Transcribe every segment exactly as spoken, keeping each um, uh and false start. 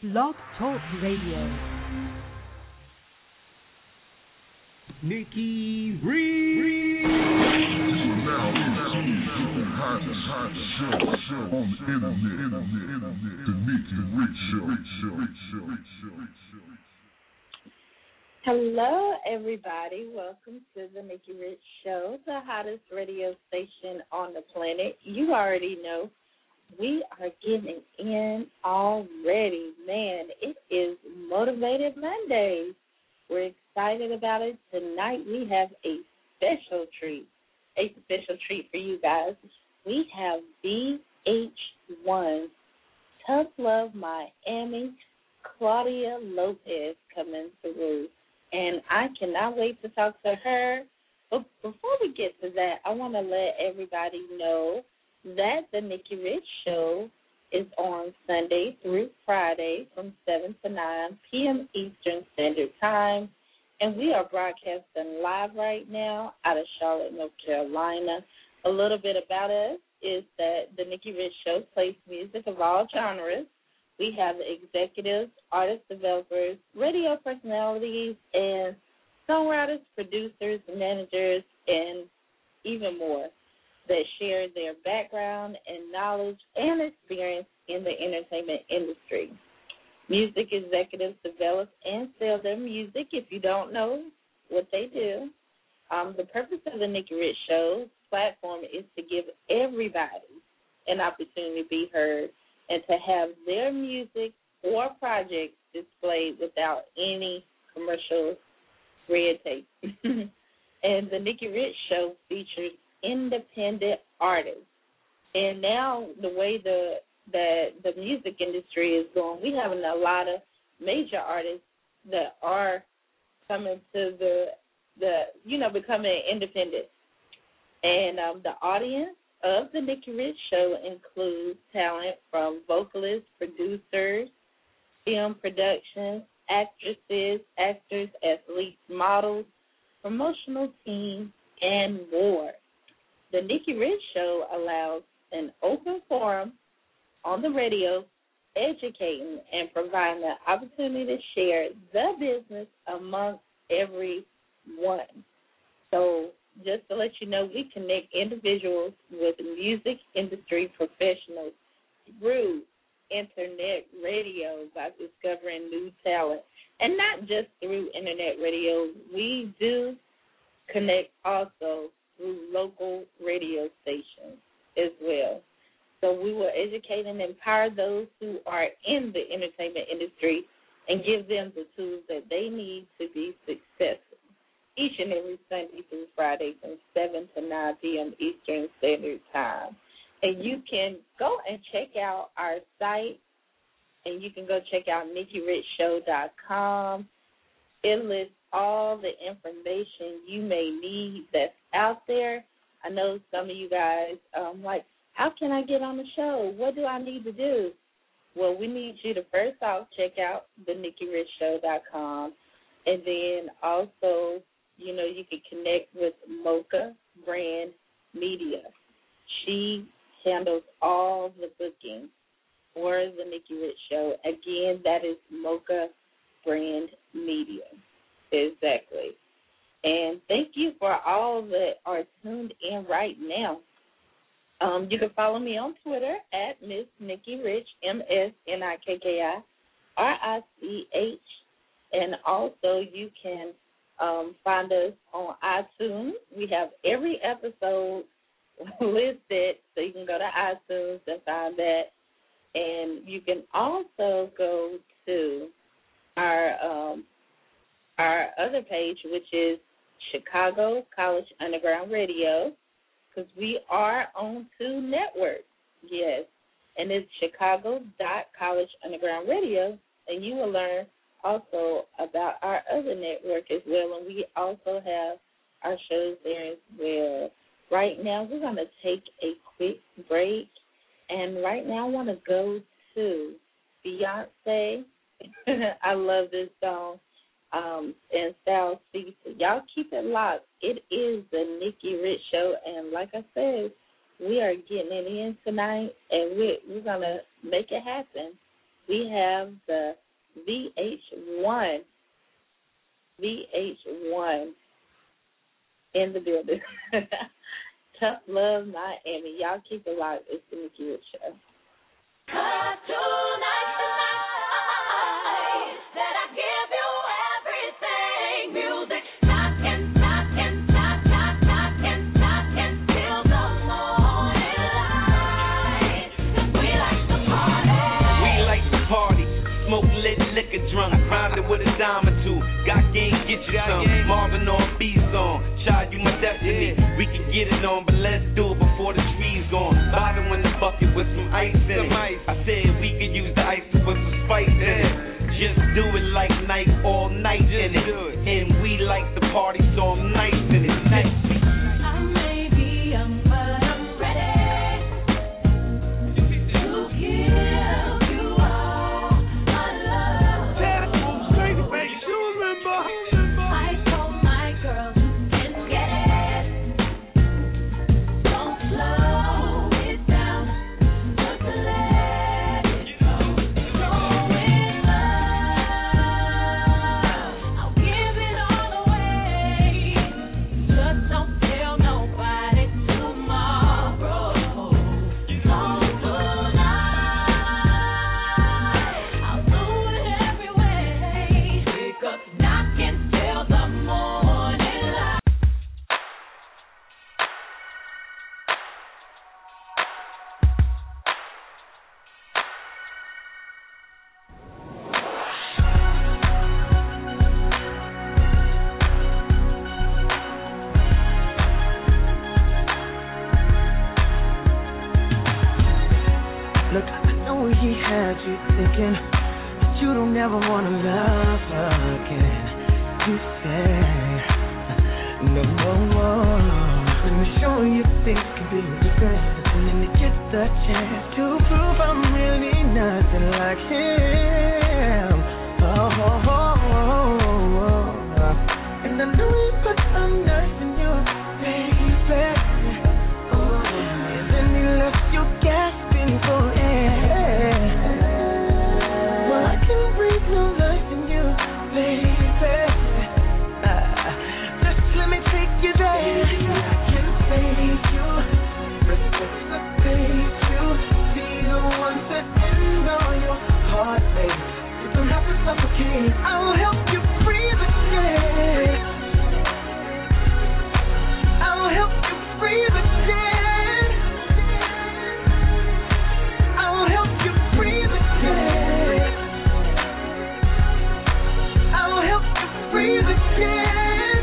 Blog Talk Radio. Nikki Reed. Now, the hottest, hottest show, show on the internet, internet, internet, the Nikki Rich Show, show, show, show. Hello, everybody. Welcome to the Nikki Rich Show, the hottest radio station on the planet. You already know we are getting in already. Man, it is Motivated Monday. We're excited about it. Tonight we have a special treat, a special treat for you guys. We have V H one, Tough Love Miami, Claudia Lopez coming through. And I cannot wait to talk to her. But before we get to that, I want to let everybody know that the Nikki Rich Show is on Sunday through Friday from seven to nine p.m. Eastern Standard Time. And we are broadcasting live right now out of Charlotte, North Carolina. A little bit about us is that the Nikki Rich Show plays music of all genres. We have executives, artists, developers, radio personalities, and songwriters, producers, managers, and even more that share their background and knowledge and experience in the entertainment industry. Music executives develop and sell their music. If you don't know what they do, um, the purpose of the Nikki Rich Show platform is to give everybody an opportunity to be heard and to have their music or projects displayed without any commercial red tape. And the Nikki Rich Show features independent artists. And now the way the that the music industry is going, we having a lot of major artists that are coming to the the you know becoming independent. And um, the audience of the Nikki Rich Show includes talent from vocalists, producers, film productions, actresses, actors, athletes, models, promotional teams, and more. The Nikki Rich Show allows an open forum on the radio, educating and providing the opportunity to share the business amongst everyone. So just to let you know, we connect individuals with music industry professionals through internet radio by discovering new talent. And not just through internet radio. We do connect also through local radio stations as well. So we will educate and empower those who are in the entertainment industry and give them the tools that they need to be successful each and every Sunday through Friday from seven to nine p.m. Eastern Standard Time. And you can go and check out our site, and you can go check out nikki rich show dot com. It lists all the information you may need that's out there. I know some of you guys um, like, how can I get on the show? What do I need to do? Well, we need you to first off check out the nikki rich show dot com, and then also, you know, you can connect with Mocha Brand Media. She handles all the bookings for the Nikki Rich Show. Again, that is Mocha Brand Media. Exactly. And thank you for all that are tuned in right now. Um, you can follow me on Twitter at Miss Nikki Rich, M S N I K K I R I C H. And also you can um, find us on iTunes. We have every episode listed, so you can go to iTunes and find that. And you can also go to our um, our other page, which is Chicago College Underground Radio, because we are on two networks, yes. And it's chicago dot college underground radio, and you will learn also about our other network as well. And we also have our shows there as well. Right now, we're going to take a quick break. And right now, I want to go to Beyonce. I love this song. Um, and Style Speaks. Y'all keep it locked. It is the Nikki Rich Show. And like I said, we are getting it in tonight, and we're, we're going to make it happen. we have the V H one, V H one in the building. Tough Love Miami. Y'all keep it locked. It's the Nikki Rich Show. Cause tonight, tonight, that I give you everything. Music, knock and knock and knock, knock, knock and knock until the morning light. 'Cause we like to party. We like to party. Smoke lit, liquor drunk. Rhymed it with a dime or two. Got game, get you some. Marvin on, B song. Child, you my destiny. We can get it on, but let's do it before the tree's gone. Bottle in the bucket with some ice in it. I said we could use the ice to put some spice in it. Just do it like night, all night in it. And we like the party, so I'm nice in it. Nice. I may be young, but I'm ready to give you all my love. I told my girls you can get it. Don't slow it down, just let it go. So in love, I'll give it all away. Just don't tell nobody tomorrow. So tonight, I'll do it every way. Wake up, knock until the morning light. Look, I know he had you thinking that you don't ever want to love again. You said, no, no, no. Let me show you things can be different. And then you get the chance to prove I'm really nothing like him. Oh, oh, oh, oh, oh. And I know he put some nerve in you, baby. Oh, and then he left you gasping for air. Well, I can breathe no life in you, baby. Uh, just let me take you there. I can save you, resuscitate you, be the one to end all your heartache. You don't have to suffocate. I'll help you breathe again. I'll help you breathe again. I'll help you breathe again. I'll help you breathe again.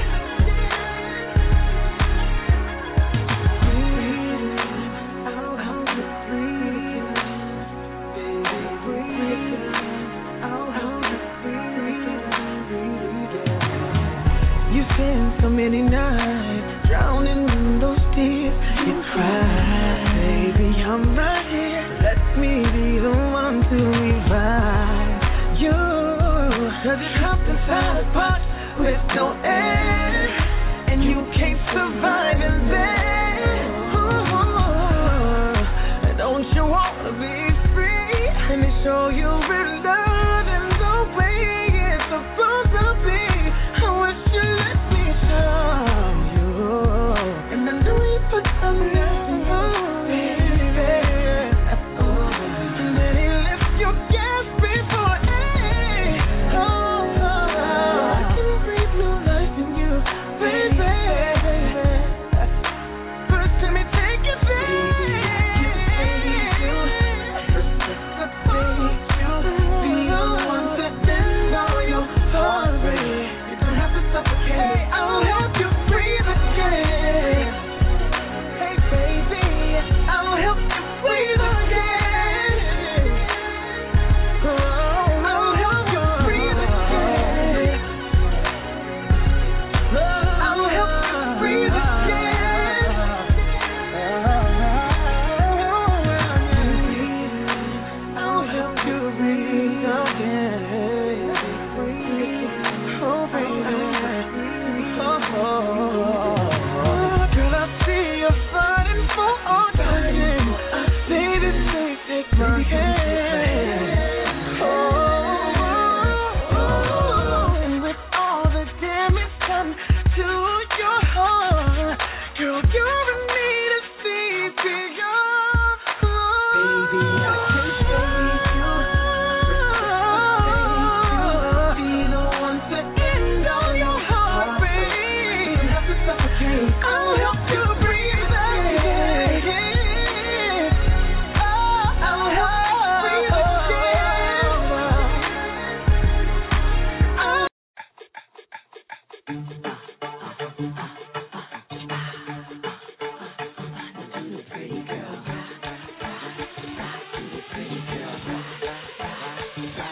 I'll help you breathe. Baby, breathe. I'll help you breathe. You spent so many nights drowning in those tears. You cried, baby, I'm right here. Let me be the one to revive you. 'Cause you're trapped inside a pot with no air, and you can't survive in there. Ooh, don't you wanna be free? Let me show you real love and the way it's supposed to be. I wish you let me show you. And I know you put some love in you, baby. And then he left your gas before air. Oh, oh, oh. I can breathe new life in you, baby.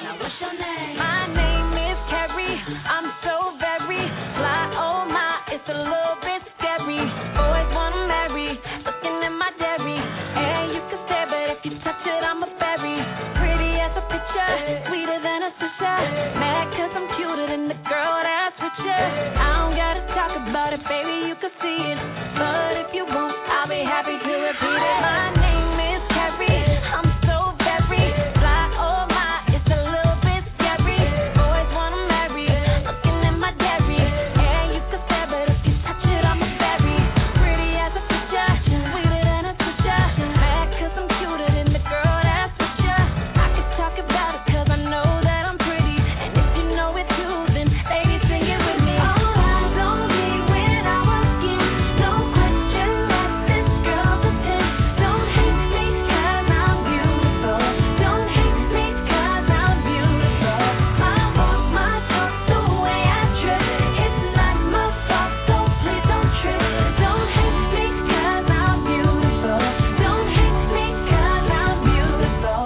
Now what's your name? My name is Carrie. I'm so very fly. Oh my, it's a little bit scary. Boys wanna marry, looking at my dairy. And you can stare, but if you touch it, I'm a berry. Pretty as a picture, sweeter than a sister. Mad cause I'm cuter than the girl that's with you. I don't gotta talk about it, baby, you can see it. But if you won't, I'll be happy to repeat it. My name is Carrie. I'm so very fly. Oh my, it's a little bit scary. Boys wanna marry, looking at my dairy. And you can stare, but if you touch it, I'm a berry. Pretty as a picture, sweeter than a sister. Mad cause I'm cuter than the girl that's with you. I can talk about it cause I know that I'm pretty. And if you know it too, then ladies sing it with me. All eyes on me when I walk in. No question that this girl's a ten. Don't hate me cause I'm beautiful. Don't hate me cause I'm beautiful. I walk my talk the way I trip. It's not my fault, so please don't trip. Don't hate me cause I'm beautiful. Don't hate me cause I'm beautiful.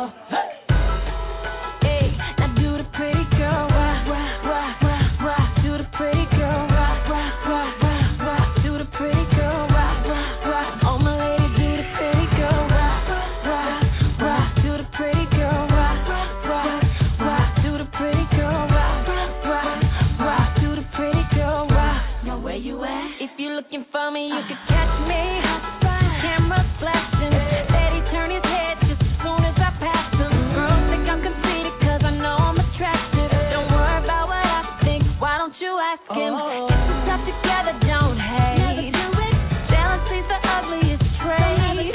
Hey, now do the pretty girl rock, rock, rock, rock, rock. Do the pretty girl rock, rock, rock, rock, rock. Do the pretty girl rock, rock, rock. Oh my lady, do the pretty girl rock, rock, rock. Do the pretty girl rock, rock, rock. Do the pretty girl rock, rock, rock. Do the pretty girl rock. Now where you at? If you're looking for me, you can catch me. Camera flashing, steady turn his head just as soon as I pass him. Girls think I'm conceited cause I know I'm attractive. Don't worry about what I think, why don't you ask him? Get some stuff together, don't hate. Jealousy's the ugliest trait.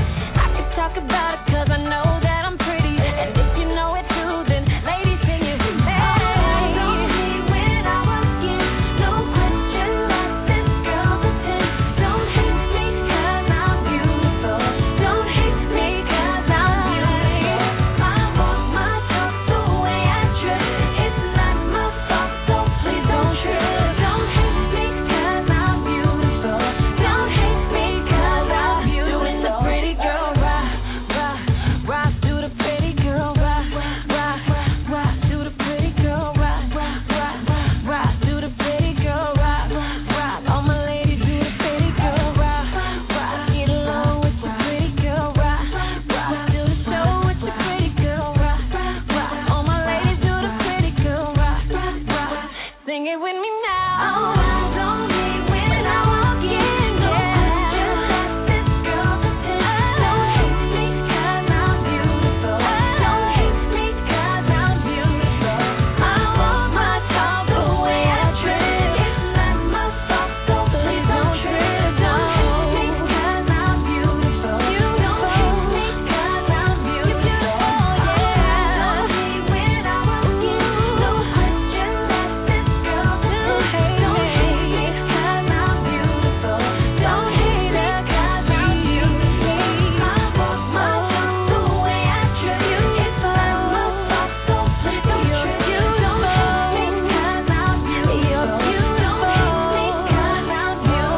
I can talk about it cause I know that I'm pretty. And if you know it too, then ladies sing it with me. Don't hate when I walk in. No question that this girl's a ten. Don't hate me cause I'm beautiful. Don't hate me cause I'm beautiful. I walk my talk the way I trip. It's not my fault, so please don't trip. Don't hate me cause I'm beautiful. Don't hate me cause I'm beautiful. Doing the pretty girl rock, rock, rock. Do the pretty girl rock, rock, rock. Do the pretty girl rock, rock, rock. Do the pretty girl rock, rock. All my ladies do the pretty girl rock, rock. Get along with the pretty girl rock, rock. Do the show with the pretty girl rock, rock. All my ladies do the pretty girl rock, rock. Sing it with me now. All eyes on me when I walk in. No question that this girl's a ten. Don't hate me cause I'm beautiful. Don't hate me cause I'm beautiful. I walk my talk the way I trip. It's not my fault, so please don't trip. Don't hate me cause I'm beautiful. You don't hate me cause I'm beautiful. Yeah. Don't hate when I walk in. No question that this girl's a ten. Don't hate me cause I'm beautiful. Don't hate me cause I'm beautiful. I walk my talk the way I trip. It's not my fault, so please don't trip. You don't hate me cause I'm beautiful. You don't hate me cause I'm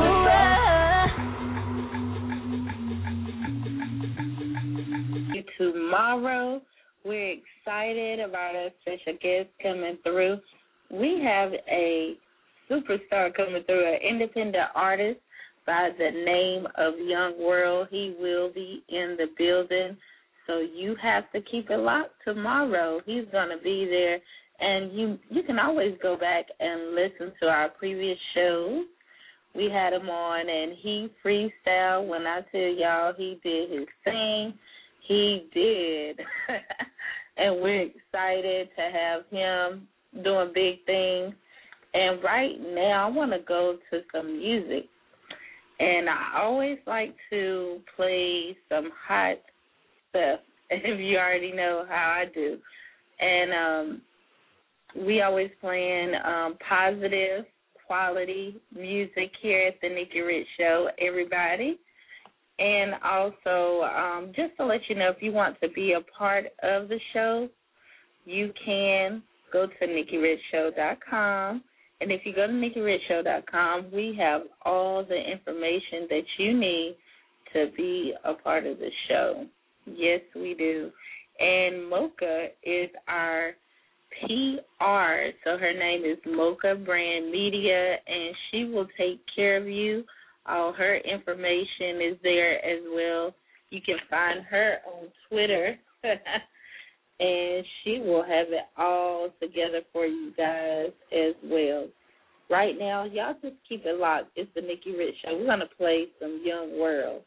beautiful. Tomorrow, we're excited about our special guest coming through. We have a superstar coming through, an independent artist by the name of Young World. He will be in the building, so you have to keep it locked tomorrow. He's going to be there, and you you can always go back and listen to our previous shows. We had him on, and he freestyled. When I tell y'all he did his thing, he did. And we're excited to have him doing big things. And right now, I want to go to some music. And I always like to play some hot stuff, if you already know how I do. And um, we always playing um, positive, quality music here at the Nikki Rich Show, everybody. And also, um, just to let you know, if you want to be a part of the show, you can go to Nikki Rich Show dot com. And if you go to Nikki Rich Show dot com, we have all the information that you need to be a part of the show. Yes, we do. And Mocha is our P R. So her name is Mocha Brand Media, and she will take care of you. All her information is there as well. You can find her on Twitter, and she will have it all together for you guys as well. Right now, y'all just keep it locked. It's the Nikki Rich Show. We're going to play some Young World.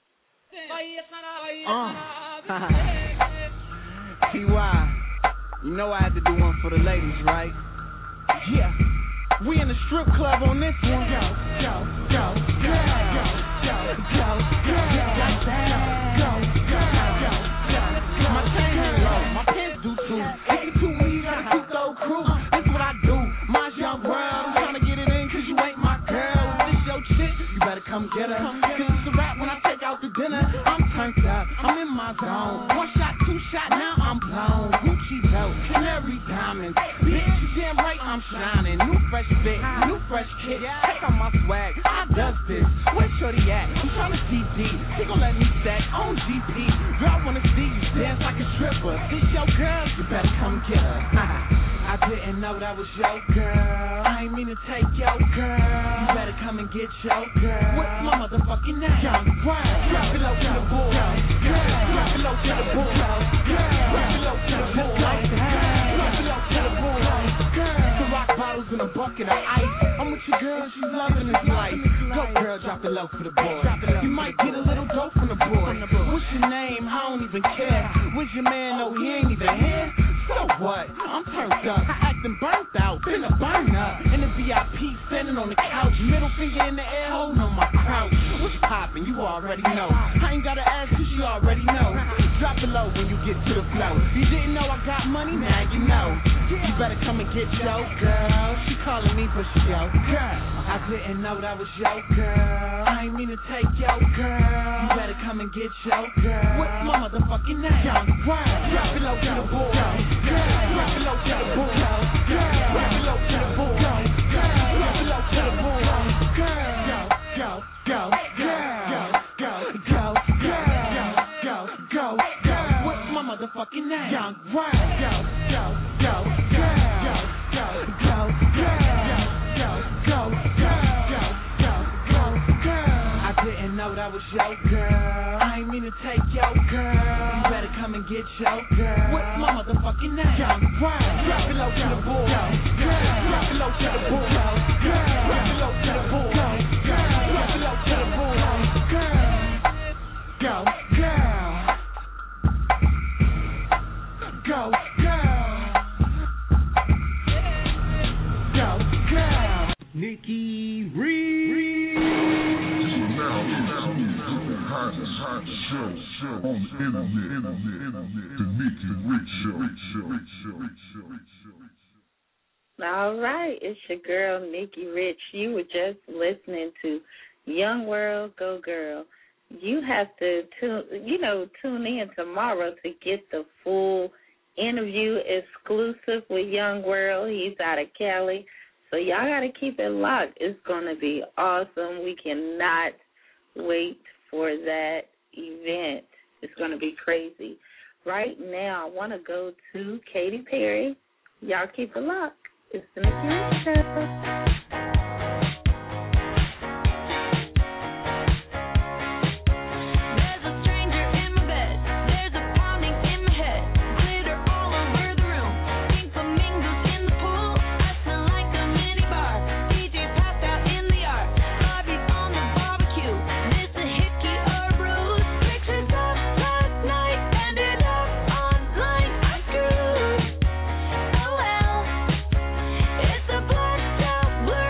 Uh. T Y, you know I had to do one for the ladies, right? Yeah. We in the strip club on this one. Go, go, go, go, go, go, go, go, like that. Go, go, go, go, go. My chain is low, my pants do too. If you too weak, gotta keep those crew. This what I do, my young world. I'm trying to get it in cause you ain't my girl. If this your chick, you better come get her. Cause it's a rap when I take out the dinner. I'm turned up, I'm in my zone. One shot, two shot, now I'm blown. Gucci belt, canary diamonds. Bitch, you damn right I'm shining. New fresh fit, new fresh kit. Check out my swag, I does this. Where's Shorty at? I'm trying to D D. She gon' let me stack on G P. Girl, I wanna see you dance like a stripper. This your girl, you better come get her. I didn't know that was your girl. I ain't mean to take your girl. You better come and get your girl. What's my motherfucking name? Young Brown. Drop it low to the boy. Drop it low to the boy. Drop it low to the boy. Drop it low to the boy. Some rock bottles in a bucket of ice. I'm with your girl, she's loving this life. Go girl, drop it low for the boy. You might get a little dope from the boy. What's your name? I don't even care. Where's your man? No, he ain't even here. So what? I'm turned up, acting burnt out, been a burn up. In the V I P, standing on the couch, middle finger in the air, holding on my crouch. What's poppin'? You already know. I ain't gotta ask cause you already know. Drop it low when you get to the flow. You didn't know I got money, now you know. You better come and get your girl. She calling me for show. Girl, I didn't know that was your girl. I ain't mean to take your girl. You better come and get your girl. What's my motherfucking name? Young Brown. Drop it low to the boy. Drop it low to the boy. Drop it low to the boy. Drop it low to the boy. Go, go, go, go, go, go, go, go, go, go. What's my motherfucking name? Young Brown. Go, go, go, go, go, go, go, go, go, go, go, go, go, go. I didn't know that was your girl. I ain't mean to take your girl. You better come and get your girl. What's my motherfucking name? Young Brown. Drop it low to the boy. Drop it low to the boy. Drop it low to the boy. Drop it low to the boy. Go, girl. Go, girl. Go, girl. Nikki Reed. Now, now, the hottest, hottest show, show on the internet, internet, internet, the Nikki Rich Show, Show, Show, Show, Show. All right, it's your girl, Nikki Rich. You were just listening to Young World, Go Girl. You have to, tune, you know, tune in tomorrow to get the full interview exclusive with Young World. He's out of Cali. So y'all got to keep it locked. It's going to be awesome. We cannot wait for that event. It's going to be crazy. Right now, I want to go to Katy Perry. Y'all keep it locked. It's the Nikki Rich Show. It's a blacked out blue.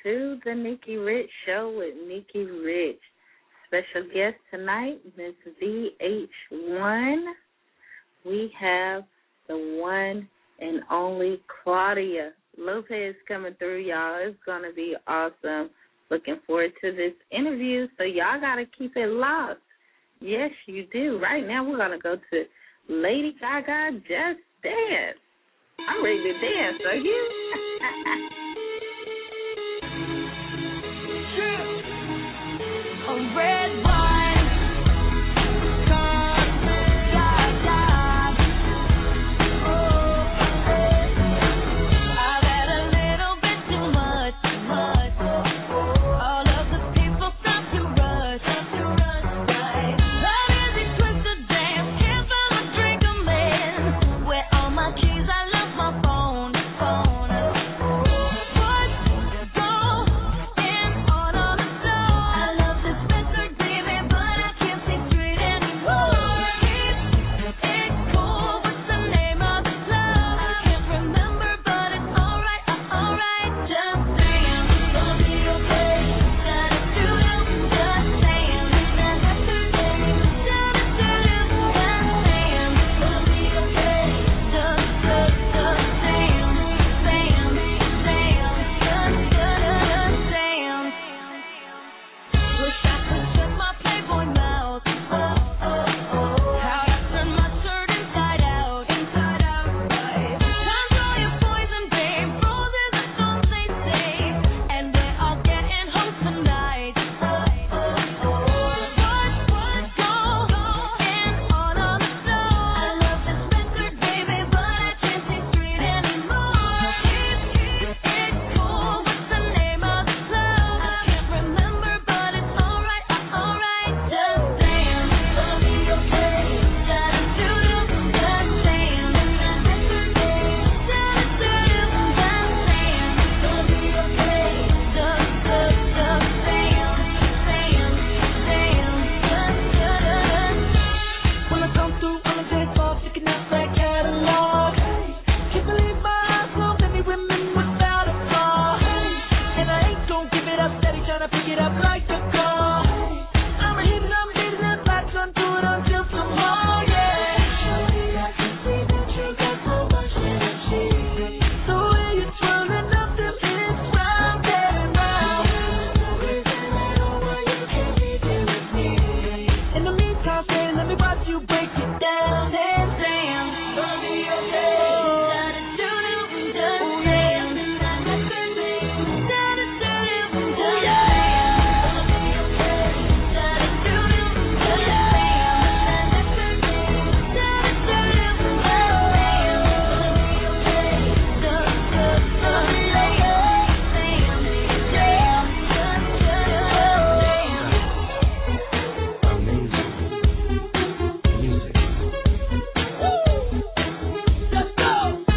to the Nikki Rich Show with Nikki Rich. Special guest tonight, Miss V H one. We have the one and only Claudia Lopez coming through, y'all. It's going to be awesome. Looking forward to this interview, so y'all got to keep it locked. Yes, you do. Right now, we're going to go to Lady Gaga, Just Dance. I'm ready to dance, are you? A red wine, come, yeah, yeah. Oh, I've had a little bit too much, too much. All of the people stop to rush, stop to rush, right? How does it twist the dance? Can't find my drink, I'm in. Where all my keys? I left my phone, phone. What's going on on the floor? I love this Spencer, baby, but I can't see straight anymore. Is it cool? What's the name of the club? I can't remember, but it's alright, uh, alright. Just saying, gonna be okay. Gotta do it, just saying. That yesterday, gotta do it, just saying. Gonna be okay. Just, just, just saying, saying, saying, just, just, saying. Wish I could shut my Playboy mouth. Oh, oh, oh. How'd I turn my shirt inside out, inside out, right? Control your poison, babe. Roses are songs they say, and we're all getting home tonight. Oh, oh, oh. What, what's going on on the floor? I love this Spencer, baby, but I can't see straight anymore. Is it cool? What's the name of the club? I can't remember, but it's alright, uh, alright. Just saying, gonna be okay. Gotta do it, just saying. That yesterday, gotta do it, just saying. Gonna be okay. Just, just, just saying, saying, saying, just, just. When I come through on the dance floor, picking up that catalog. Can't believe my eyes, so many women without a flaw. And I ain't gon' give it up, steady tryna pick it up like the car. I'm a hit and I'm hitting that back, gon' do it until tomorrow, yeah. I can see that you got so much energy. The way you're twirling up them hips round and round. The reason I don't want you can't be there with me. In the meantime, say, let me watch you break it down. Damn, damn, gonna be okay. Gotta do it, just saying. That yesterday, gotta do it, just saying. Gonna be okay. Gotta do it, just saying. That yesterday, gotta do it, just saying. Gonna be okay. Just, just, just saying, saying, saying, just, just, just saying. Let's go.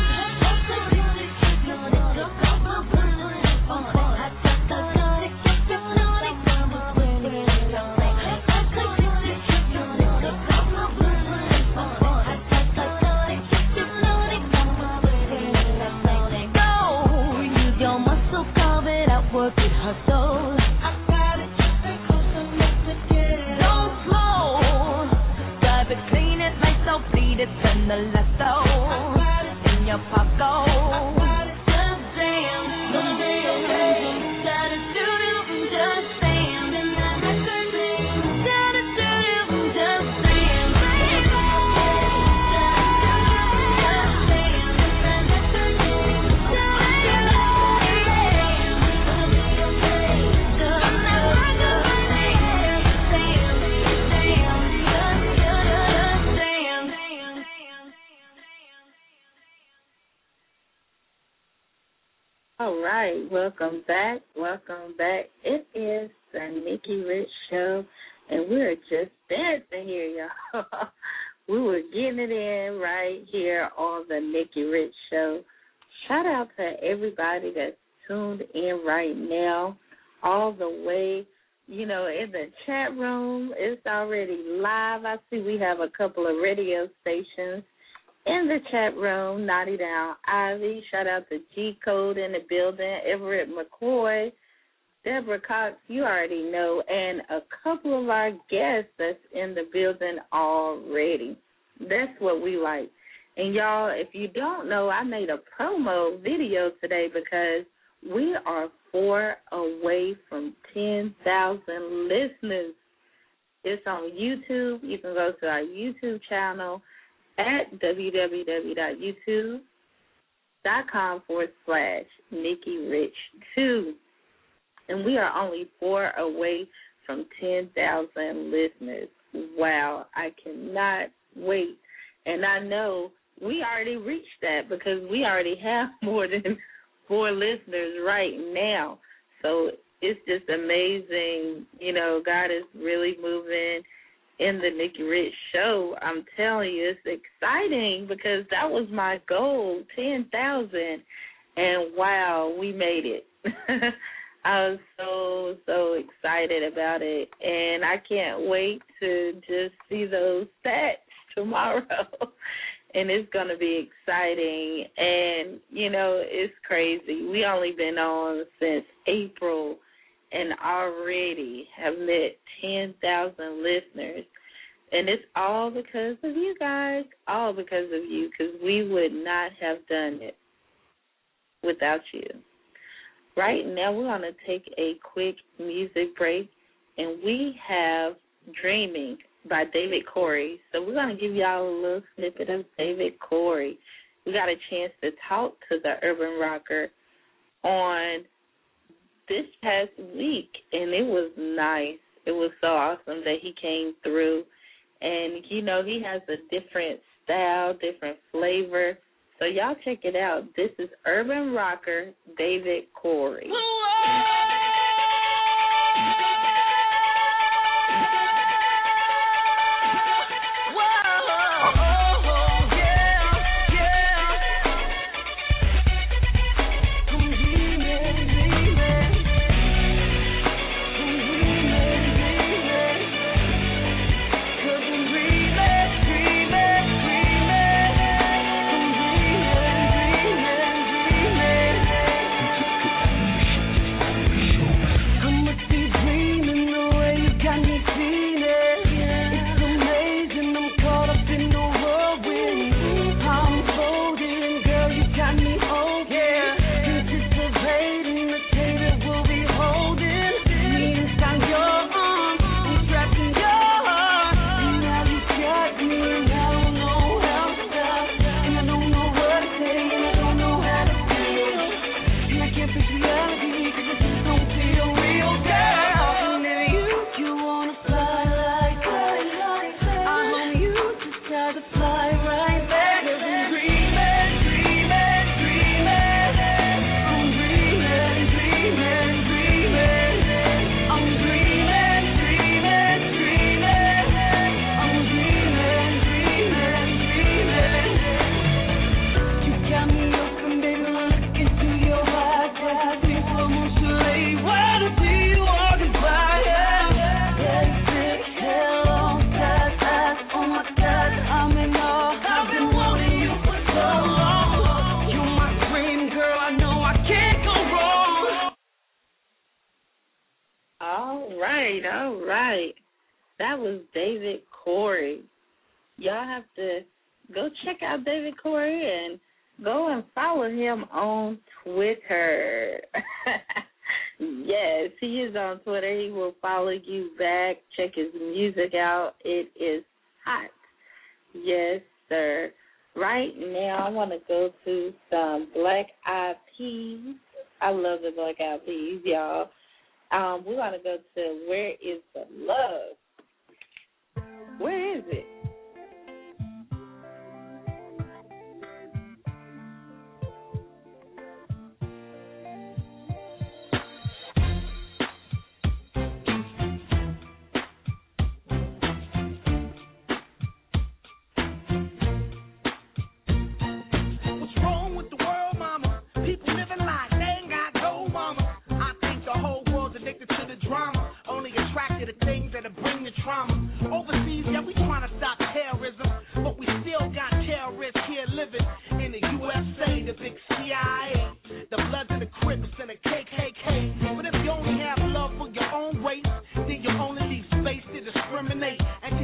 Go. Use your muscle, carve it out, work it, hustle. I got it, close enough to get it. Don't slow. Drive it, clean it, lights out, bleed it, send the left out in your pocket. Just saying, gonna be okay. Gotta do it, just saying. That yesterday, gotta do it, just saying. Baby, just saying. That yesterday, gotta do it, gonna be okay. Just, just saying, saying, saying, just, just saying. All right, welcome back, welcome back. It is the Nikki Rich Show, and we're just dancing here, y'all. We were getting it in right here on the Nikki Rich Show. Shout out to everybody that's tuned in right now, all the way, you know, in the chat room. It's already live. I see we have a couple of radio stations in the chat room. Naughty Down Ivy. Shout out to G Code in the building. Everett McCoy. Deborah Cox, you already know, and a couple of our guests that's in the building already. That's what we like. And, y'all, if you don't know, I made a promo video today because we are four away from ten thousand listeners. It's on YouTube. You can go to our YouTube channel at www.youtube.com forward slash Nikki Rich two. And we are only four away from ten thousand listeners. Wow, I cannot wait. And I know we already reached that because we already have more than four listeners right now. So it's just amazing. You know, God is really moving in the Nikki Rich show. I'm telling you, it's exciting because that was my goal, ten thousand. And, wow, we made it. I was so, so excited about it. And I can't wait to just see those stats tomorrow. And it's going to be exciting. And, you know, it's crazy. We only been on since April and already have met ten thousand listeners. And it's all because of you guys, all because of you, because we would not have done it without you. Right now we're going to take a quick music break, and we have Dreaming by David Corey. So we're going to give y'all a little snippet of David Corey. We got a chance to talk to the urban rocker on this past week, and it was nice. It was so awesome that he came through. And, you know, he has a different style, different flavor. So y'all check it out. This is urban rocker David Corey. That was David Corey. Y'all have to go check out David Corey and go and follow him on Twitter. Yes, he is on Twitter. He will follow you back. Check his music out. It is hot. Yes, sir. Right now, I want to go to some Black Eyed Peas. I love the Black Eyed Peas, y'all. Um, we're going to go to Where Is the Love? Where is it? The Bloods and the Crips and the K K K. But if you only have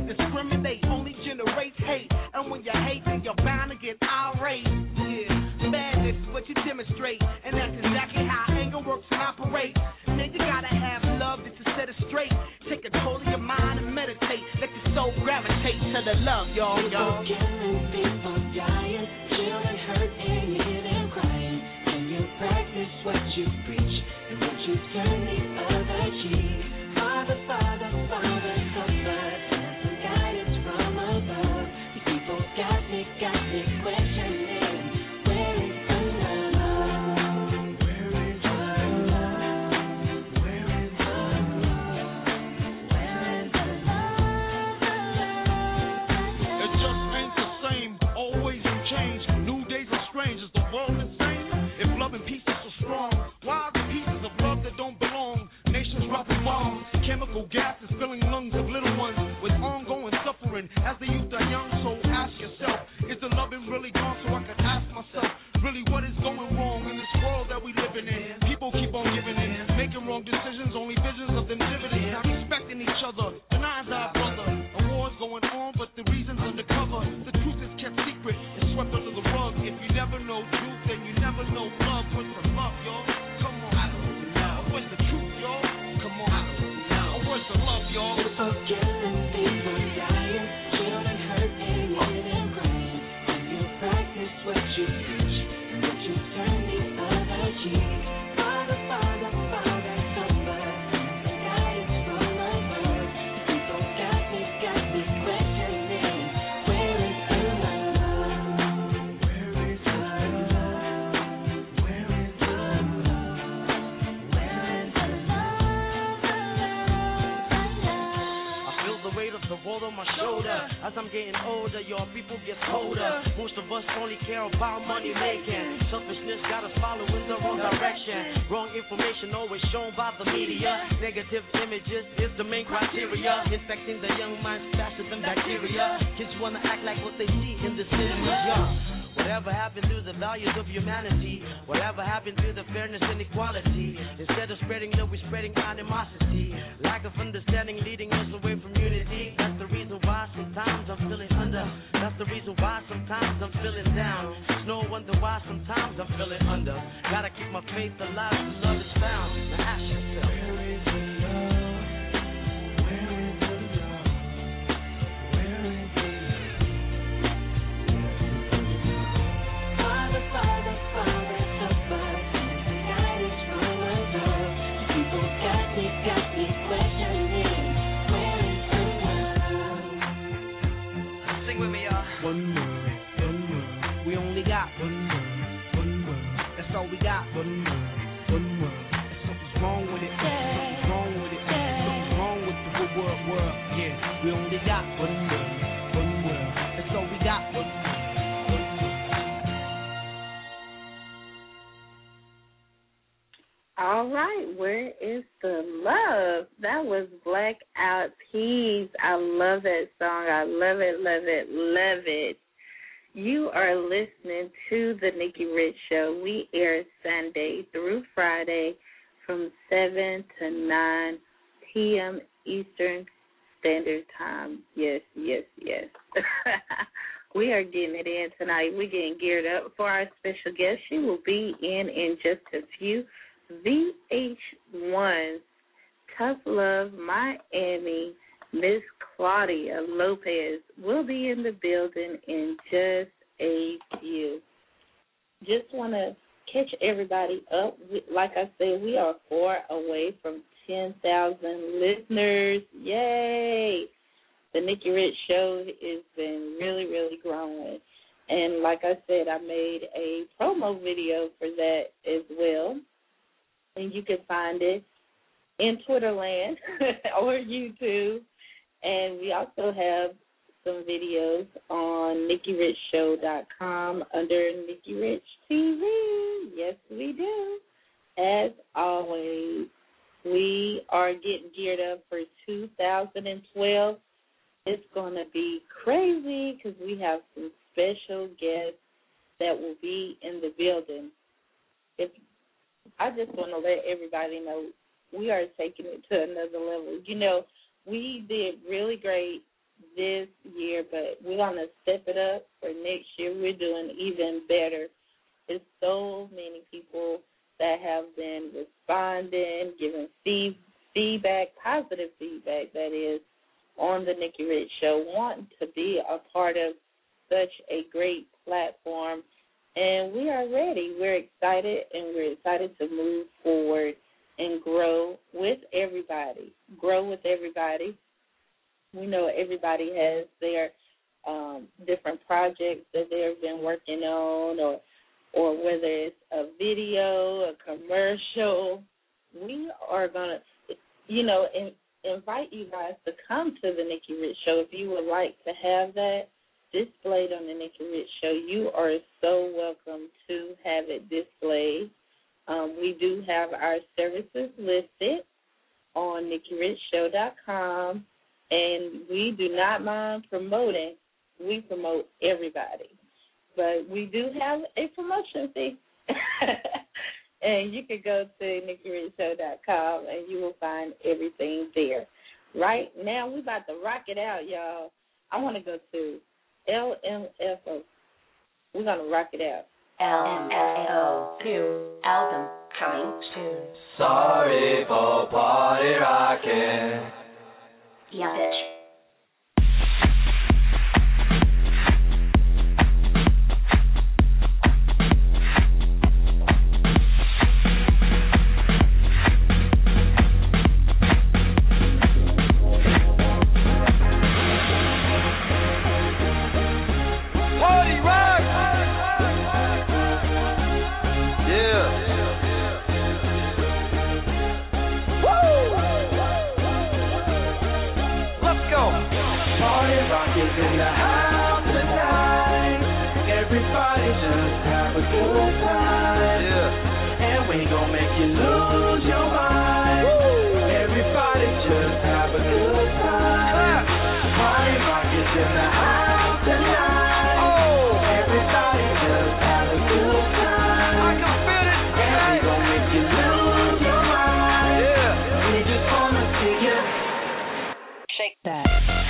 discriminate, only generates hate. And when you hate, then you're bound to get irate. Yeah, madness is what you demonstrate, and that's exactly how anger works and operates. Then you gotta have love just to set it straight. Take control of your mind and meditate. Let your soul gravitate to the love, y'all, y'all. People killing, people dying, children hurt and even crying. When you practice what you preach, and when you turn the other cheek. Father, Father, Father, comfort, send some guidance from above. These people got me, got me questioning. Where is the love? Where is the love? Where is the love? Where is the love? It just ain't the same, always in change. New days are strange, is the world insane? If love and peace is so strong, why are the pieces of love that don't belong? Nations dropping bombs, chemical gases filling lungs of little ones with ongoing suffering as the youth are young. So ask yourself, is the loving really gone? So I can ask myself, really what is going wrong in this world that we living in? People keep on giving in, making wrong decisions, only visions of them dividends. Not respecting each other, denying our brother. A war's going on, but the reason's undercover. The truth is kept secret, it's swept under the rug. If you never know truth, then you never know love. What's the love, y'all? Come on, I don't know. What's the truth, y'all? Come on, I don't know. Where's the love, y'all? People killing, people dying, children hurt and even crying. When you practice what you preach, and when you turn the other cheek. Father, Father, Father, comfort, send some guidance from above. These people got me, got me questioning. Where is the love? Where is the love? Where is the love? Where is the love? I feel the weight of the world on my shoulder. As I'm getting older, your people get colder. Most of us only care about money making. Selfishness got us following the wrong direction. Wrong information always shown by the media. Negative images is the main criteria. Infecting the young minds faster than bacteria. Kids wanna act like what they see in the cinema. Yeah. Whatever happened to the values of humanity? Whatever happened to the fairness and equality? Instead of spreading love, we're spreading animosity. Lack of understanding leading us away from unity. That's the reason why sometimes I'm feeling under. That's the reason why sometimes I'm feeling down. It's no wonder why sometimes I'm feeling under. Gotta keep my faith alive till love is found. Now ask yourself, Where is the love? Where is the love? Where is the love? Father, Father, Father, comfort, send some guidance from above. These people got me, got me questioning. Where is the love? sing with me, y'all. One word, one word. We only got one word, one word. That's all we got. One word, one word. There's something's wrong with it. Something's wrong with it. Something's wrong with the whole world, world. Yeah, we only got one word, one word. That's all we got. One word, one word. All right, where is the love? That was Black Eyed Peas. I love that song. I love it, love it, love it. You are listening to The Nikki Rich Show. We air Sunday through Friday from seven to nine p.m. Eastern Standard Time. Yes, yes, yes. We are getting it in tonight. We're getting geared up for our special guest. She will be in in just a few. V H one's Tough Love Miami, Miss Claudia Lopez will be in the building in just a few. Just want to catch everybody up. Like I said, we are far away from ten thousand listeners. Yay! The Nikki Rich Show has been really, really growing. And like I said, I made a promo video for that as well. And you can find it in Twitterland or YouTube. And we also have some videos on Nikki Rich Show dot com under Nikki Rich T V. Yes, we do. As always, we are getting geared up for two thousand twelve. It's going to be crazy because we have some special guests that will be in the building. If I just want to let everybody know we are taking it to another level. You know, we did really great this year, but we're going to step it up for next year. We're doing even better. There's so many people that have been responding, giving feed, feedback, positive feedback, that is, on the Nikki Rich Show, wanting to be a part of such a great platform. And we are ready. We're excited, and we're excited to move forward and grow with everybody. Grow with everybody. We know everybody has their um, different projects that they've been working on, or or whether it's a video, a commercial. We are going to, you know, in, invite you guys to come to the Nikki Rich Show. If you would like to have that displayed on the Nikki Rich Show, you are so welcome to have it displayed. Um, we do have our services listed on Nikki Rich Show dot com, and we do not mind promoting. We promote everybody. But we do have a promotion fee. And you can go to Nikki Rich Show dot com, and you will find everything there. Right now, we're about to rock it out, y'all. I want to go to L M F O. We're going to rock it out. L M F O two album coming soon. Sorry for party rocking. Yeah, bitch. In the house tonight, everybody just have a good time, yeah. And we gon' make you lose your mind. Woo. Everybody just have a good time. Party rock is in the house tonight. Oh. Everybody just have a good time. I can feel it. And we gon' make you lose your mind. Yeah. We just wanna see you shake that.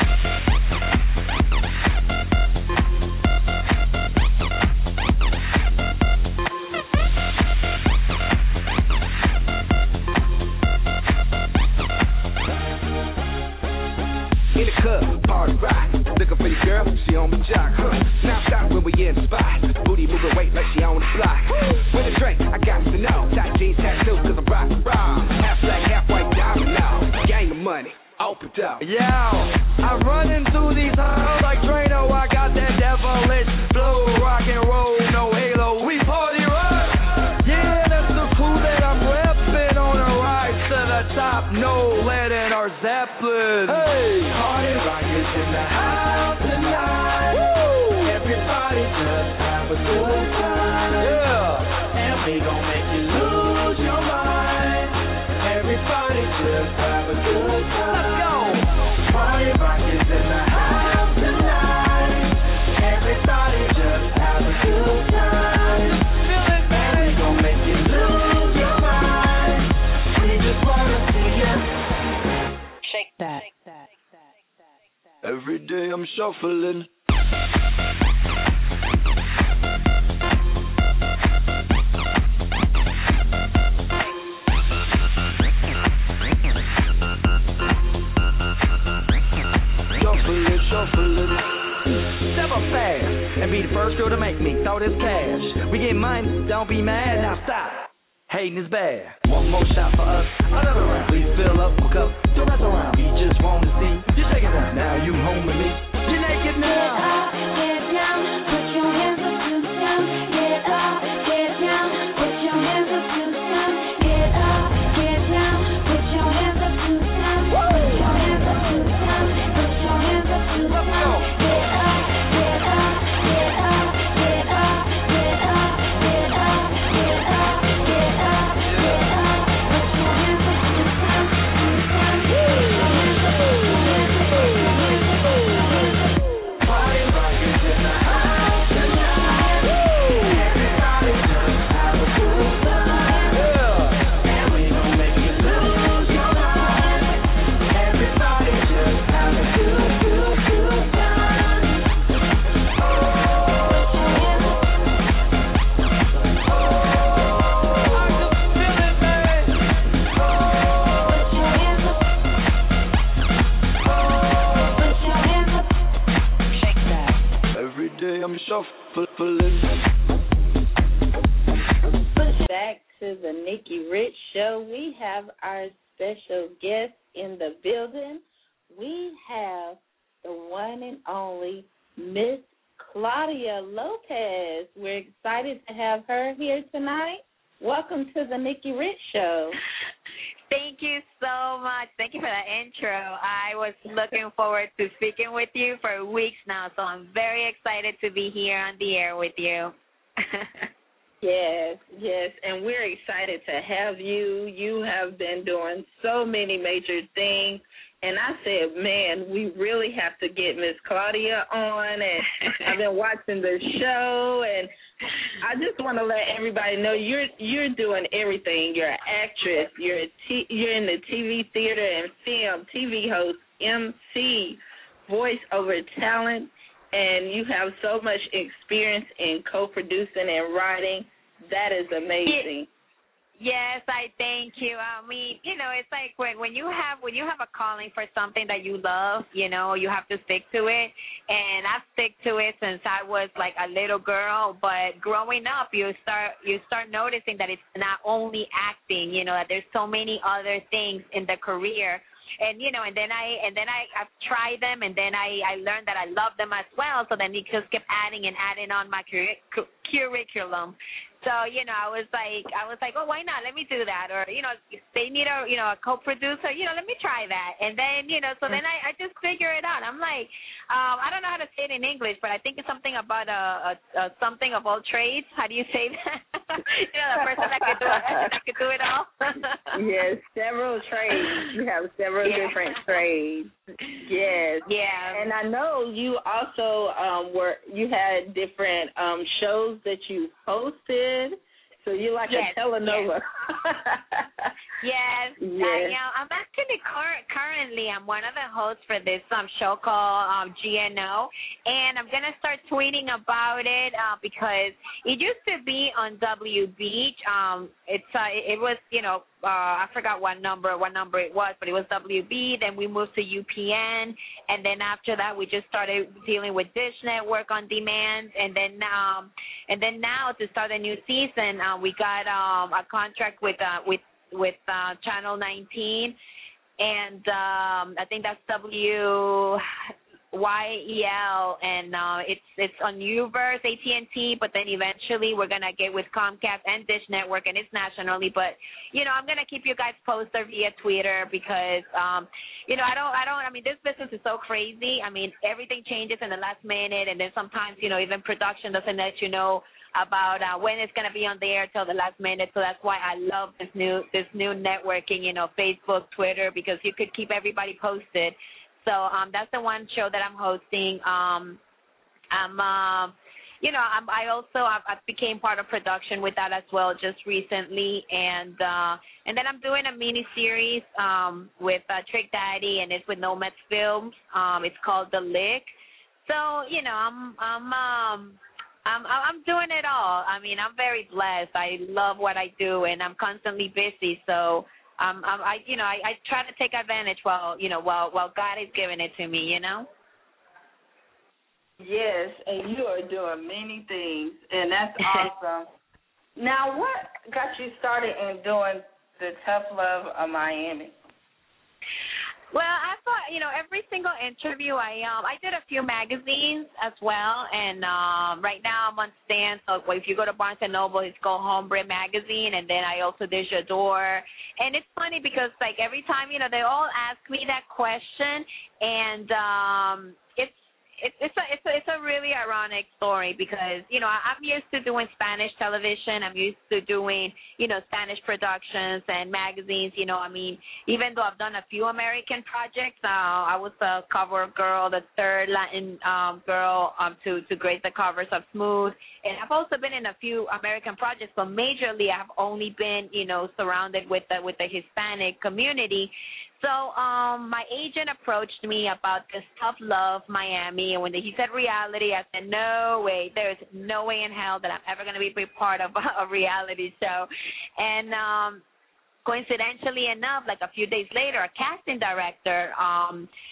Looking for your girl, she on the jock, huh? Snapped out when we in the spot. Booty moving weight like she on the block. With a drink, I got to know. Tight jeans, tattoo, cause I'm rock and roll. Half black, half white, diamond now. Gang of money, open up. Yo, I run into these hoes like Drano. I got that devilish flow, rock and roll, no halo. We party rock. Yeah, that's the crew that I'm repping on a ride to the top. No lead in our Zeppelin. Hey, party rock is in the house tonight. Woo! Everybody just have a good time. Yeah. And we gon' make you lose your mind. Everybody just have a good time. Let's go. Party rock is in the house tonight. Everybody just have a good time. Feel it, man. And we gon' make you lose your mind. We just wanna see you shake that. Every day I'm shuffling. Shuffling, shuffling. Step up fast and be the first girl to make me throw this cash. We get money, don't be mad, now stop. Hating is bad. One more shot for us, another round. Please fill up my cup, don't mess around. We just want to see you shake it down. Now you home with me. You naked now. Get up, get down, put your hands up to the sun. Get up, get down, put your hands up to the sun. Get up, get down, put your hands up to the sun. Put your hands up to the sun. Put your hands up to the sun. Get up, get up, get up, get up, get up, get up, get up, get up, get up. Put your hands up to the sun. Put your hands up to the sun. I'm shuffling. Back to the Nikki Rich Show. We have our special guest in the building. We have the one and only Miss Claudia Lopez. We're excited to have her here tonight. Welcome to the Nikki Rich Show. Thank you so much. Thank you for that intro. I was looking forward to speaking with you for weeks now, so I'm very excited to be here on the air with you. Yes, yes, and we're excited to have you. You have been doing so many major things, and I said, man, we really have to get Miss Claudia on, and I've been watching the show, and I just want to let everybody know you're you're doing everything. You're an actress. You're a t- you're in the T V theater and film, T V host, M C, voiceover talent, and you have so much experience in co-producing and writing. That is amazing. Yes, I thank you. I mean, you know, it's like when when you have when you have a calling for something that you love, you know, you have to stick to it. And I've stick to it since I was like a little girl. But growing up, you start you start noticing that it's not only acting. You know, that there's so many other things in the career. And, you know, and then I and then I I've tried them, and then I, I learned that I love them as well. So then you just kept adding and adding on my curri- cu- curriculum. So, you know, I was like, I was like, oh, why not? Let me do that. Or, you know, if they need a, you know, a co-producer, you know, let me try that. And then, you know, so then I, I just figure it out. I'm like, um, I don't know how to say it in English, but I think it's something about a, a, a something of all trades. How do you say that? You know, the person that could do it, that could do it all. Yes, several trades. You have several yeah. different trades. Yes. Yeah. And I know you also um, were you had different um, shows that you hosted. So you're like yes, a telenova. Yes. yes. I, uh, I'm actually cur- currently I'm one of the hosts for this um, show called um, G N O, and I'm gonna start tweeting about it uh, because it used to be on W Beach. Um, it's uh, it was you know uh, I forgot what number what number it was, but it was W B. Then we moved to U P N, and then after that we just started dealing with Dish Network on demand, and then um and then now to start a new season, uh, we got um a contract with uh with with uh, Channel nineteen, and um, I think that's W Y E L, and uh, it's it's on Uverse, A T and T, but then eventually we're gonna get with Comcast and Dish Network, and it's nationally. But you know, I'm gonna keep you guys posted via Twitter because um, you know, I don't I don't I mean, this business is so crazy. I mean, everything changes in the last minute, and then sometimes you know even production doesn't let you know about uh, when it's going to be on the air till the last minute. So that's why I love this new this new networking, you know, Facebook, Twitter, because you could keep everybody posted. So um, that's the one show that I'm hosting. Um, I'm, uh, you know, I'm, I also I, I became part of production with that as well just recently, and uh, and then I'm doing a mini series um, with uh, Trick Daddy, and it's with Nomads Films. Um, it's called The Lick. So you know, I'm I'm. Um, I'm I'm doing it all. I mean, I'm very blessed. I love what I do, and I'm constantly busy. So, um, I'm, I you know, I, I try to take advantage while you know while while God is giving it to me. You know. Yes, and you are doing many things, and that's awesome. Now, what got you started in doing the Tough Love of Miami? Well, I thought, you know, every single interview, I um, I did a few magazines as well, and um, right now I'm on Stan, so if you go to Barnes and Noble, it's called Hombre Magazine, and then I also did J'adore, and it's funny because, like, every time, you know, they all ask me that question, and um, it's, It's it's a it's a it's a really ironic story because you know I'm used to doing Spanish television. I'm used to doing you know Spanish productions and magazines. You know I mean even though I've done a few American projects, uh, I was the cover girl, the third Latin um, girl um, to to grace the covers of Smooth, and I've also been in a few American projects. But majorly, I've only been you know surrounded with the with the Hispanic community. So um, my agent approached me about this Tough Love Miami, and when he said reality, I said, no way, there's no way in hell that I'm ever going to be a part of a reality show. And um, coincidentally enough, like a few days later, a casting director, um,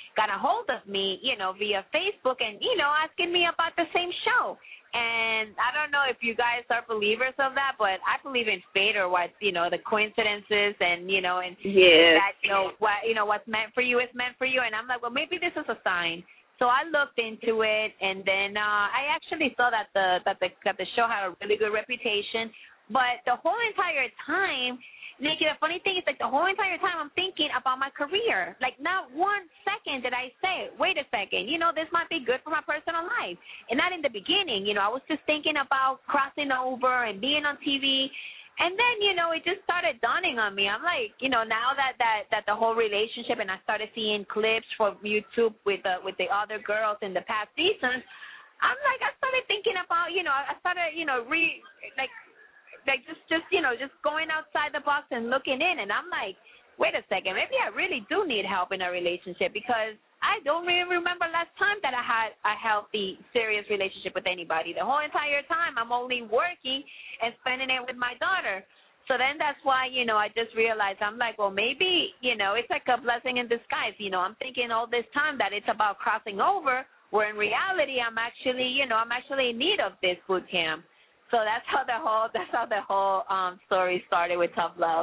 got a hold of me, you know, via Facebook and, you know, asking me about the same show. And I don't know if you guys are believers of that, but I believe in fate or what, you know, the coincidences and, you know, and yes. that, you know, what, you know, what's meant for you is meant for you. And I'm like, well, maybe this is a sign. So I looked into it, and then uh, I actually saw that the that the that the show had a really good reputation. But the whole entire time, Nikki, the funny thing is, like, the whole entire time I'm thinking about my career. Like, not one second did I say, wait a second, you know, this might be good for my personal life. And not in the beginning, you know, I was just thinking about crossing over and being on T V. And then, you know, it just started dawning on me. I'm like, you know, now that, that, that the whole relationship, and I started seeing clips from YouTube with the, with the other girls in the past seasons, I'm like, I started thinking about, you know, I started, you know, re, like, like just, just, you know, just going outside the box and looking in. And I'm like, wait a second, maybe I really do need help in a relationship, because I don't even remember last time that I had a healthy, serious relationship with anybody. The whole entire time I'm only working and spending it with my daughter. So then that's why, you know, I just realized, I'm like, well, maybe, you know, it's like a blessing in disguise. You know, I'm thinking all this time that it's about crossing over, where in reality I'm actually, you know, I'm actually in need of this boot camp. So that's how the whole that's how the whole um, story started with Tough Love.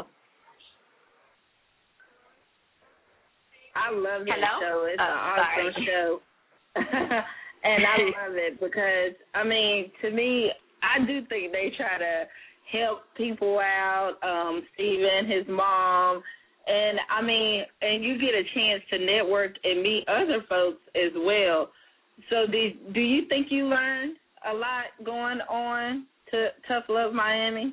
I love that Hello? show. It's Oh, an awesome sorry. show. And I love it because, I mean, to me, I do think they try to help people out, um, Steven, his mom, and, I mean, and you get a chance to network and meet other folks as well. So do, do you think you learned a lot going on to Tough Love Miami?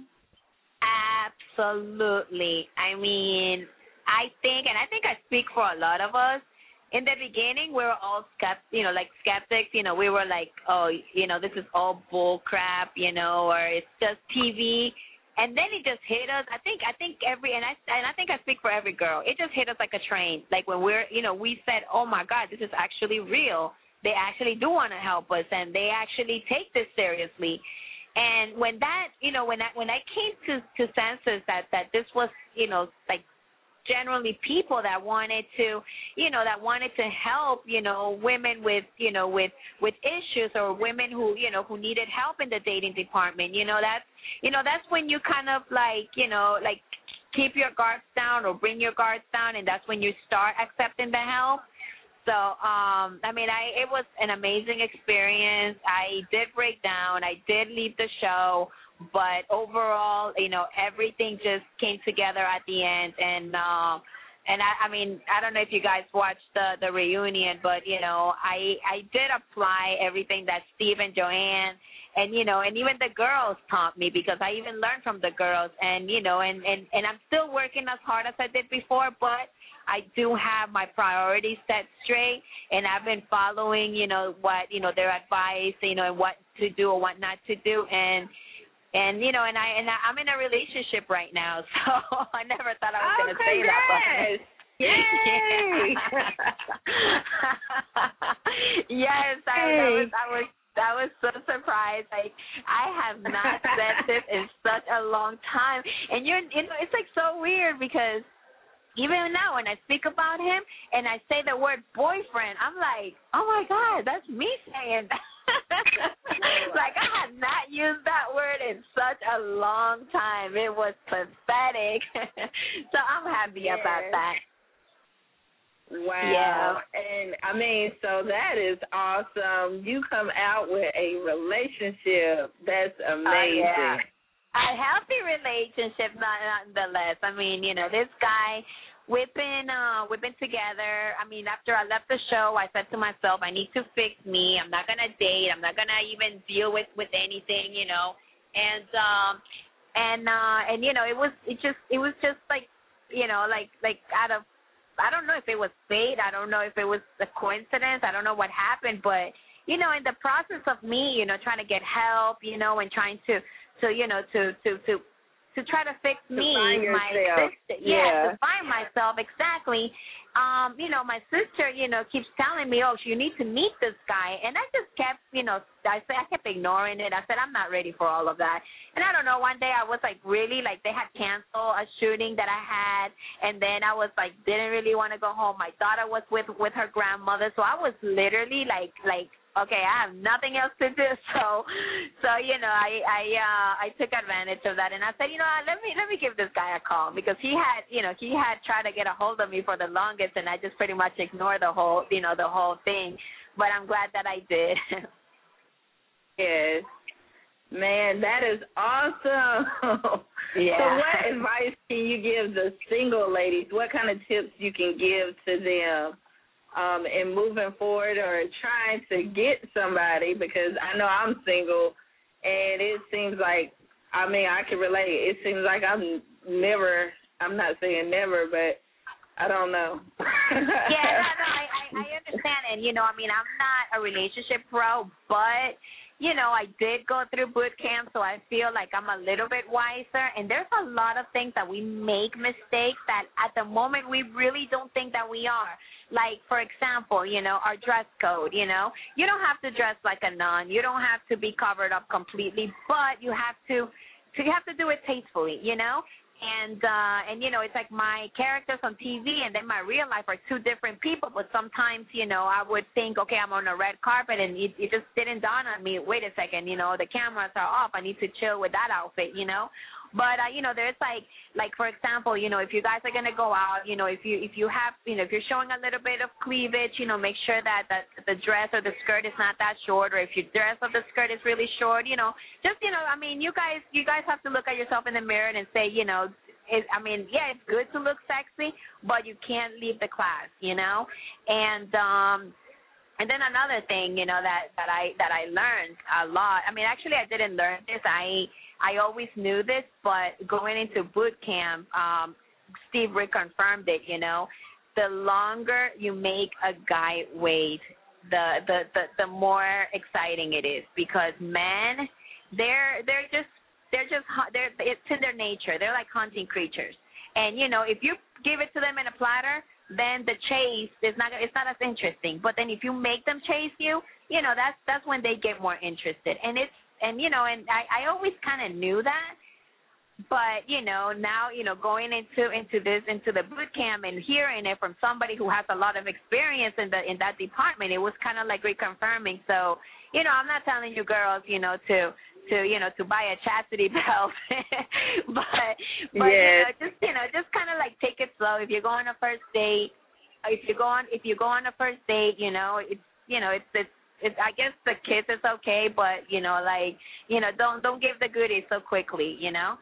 Absolutely. I mean, I think, and I think I speak for a lot of us, in the beginning we were all skept, you know, like skeptics. You know, we were like, oh, you know, this is all bull crap, you know, or it's just T V. And then it just hit us. I think, I think every, and I, and I think I speak for every girl. It just hit us like a train. Like when we're, you know, we said, oh my God, this is actually real. They actually do want to help us, and they actually take this seriously. And when that, you know, when I when I came to to senses that that this was, you know, like generally people that wanted to, you know, that wanted to help, you know, women with, you know, with with issues, or women who, you know, who needed help in the dating department, you know, that's, you know, that's when you kind of like, you know, like keep your guards down or bring your guards down, and that's when you start accepting the help. So, um, I mean, I it was an amazing experience. I did break down. I did leave the show. But overall, you know, everything just came together at the end. And, um, and I, I mean, I don't know if you guys watched the, the reunion, but, you know, I, I did apply everything that Steve and Joanne and, you know, and even the girls taught me, because I even learned from the girls. And, you know, and, and, and I'm still working as hard as I did before, but I do have my priorities set straight, and I've been following, you know, what, you know, their advice, you know, and what to do or what not to do. And, and you know, and, I, and I, I'm in a relationship right now, so I never thought I was oh, going to say that. But Yay! Yes, I, hey. I was, I was. I was so surprised. Like, I have not said this in such a long time. And you're, you know, it's like so weird, because even now when I speak about him and I say the word boyfriend, I'm like, oh my God, that's me saying that. Like, I had not used that word in such a long time. It was pathetic. So I'm happy yes. about that. Wow. Yeah. And, I mean, so that is awesome. You come out with a relationship. That's amazing. Uh, yeah. A healthy relationship, nonetheless. I mean, you know, this guy, we've been, uh, we've been together. I mean, after I left the show, I said to myself, I need to fix me. I'm not going to date. I'm not going to even deal with, with anything, you know. And, um, and, uh, and, you know, it was, it just, it was just like, you know, like, like out of, I don't know if it was fate. I don't know if it was a coincidence. I don't know what happened. But, you know, in the process of me, you know, trying to get help, you know, and trying to, to you know, to, to, to, to try to fix to me, my sister. Yeah, yeah, to find myself, exactly. Um, you know, my sister, you know, keeps telling me, oh, you need to meet this guy. And I just kept you know, I say I kept ignoring it. I said I'm not ready for all of that. And I don't know. One day I was like really like they had canceled a shooting that I had, and then I was like didn't really want to go home. My daughter was with with her grandmother, so I was literally like like. Okay, I have nothing else to do, so, so you know, I I uh, I took advantage of that, and I said, you know, let me let me give this guy a call because he had, you know, he had tried to get a hold of me for the longest, and I just pretty much ignored the whole, you know, the whole thing. But I'm glad that I did. Yes, man, that is awesome. Yeah. So, what advice can you give the single ladies? What kind of tips you can give to them? Um, and moving forward or trying to get somebody, because I know I'm single, and it seems like, I mean, I can relate. It seems like I'm never, I'm not saying never, but I don't know. Yeah, no, no, I, I, I understand. And, you know, I mean, I'm not a relationship pro, but, you know, I did go through boot camp, so I feel like I'm a little bit wiser. And there's a lot of things that we make mistakes that at the moment we really don't think that we are. Like, for example, you know, our dress code, you know. You don't have to dress like a nun. You don't have to be covered up completely, but you have to, so you have to do it tastefully, you know. And, uh, and you know, it's like my characters on T V and then my real life are two different people, but sometimes, you know, I would think, okay, I'm on a red carpet, and it, it just didn't dawn on me, wait a second, you know, the cameras are off, I need to chill with that outfit, you know. But, uh, you know, there's like, like, for example, you know, if you guys are going to go out, you know, if you if you have, you know, if you're showing a little bit of cleavage, you know, make sure that, that the dress or the skirt is not that short, or if your dress or the skirt is really short, you know, just, you know, I mean, you guys, you guys have to look at yourself in the mirror and say, you know, it, I mean, yeah, it's good to look sexy, but you can't leave the class, you know, and, um, and then another thing, you know, that, that I that I learned a lot. I mean, actually, I didn't learn this. I I always knew this, but going into boot camp, um, Steve reconfirmed it. You know, the longer you make a guy wait, the the, the, the more exciting it is, because men, they're they're just they're just they're it's in their nature. They're like hunting creatures, and you know, if you give it to them in a platter, then the chase is not it's not as interesting. But then if you make them chase you, you know, that's that's when they get more interested. And it's and you know, and I, I always kind of knew that. But, you know, now, you know, going into into this into the boot camp and hearing it from somebody who has a lot of experience in the in that department, it was kind of like reconfirming. So, you know, I'm not telling you girls, you know, to to you know to buy a chastity belt, but but yes. you know, just you know just kind of like take it slow. If you go on a first date, if you go on if you go on a first date, you know it's you know it's it's. It's, I guess the kiss is okay, but you know, like you know, don't don't give the goodies so quickly, you know.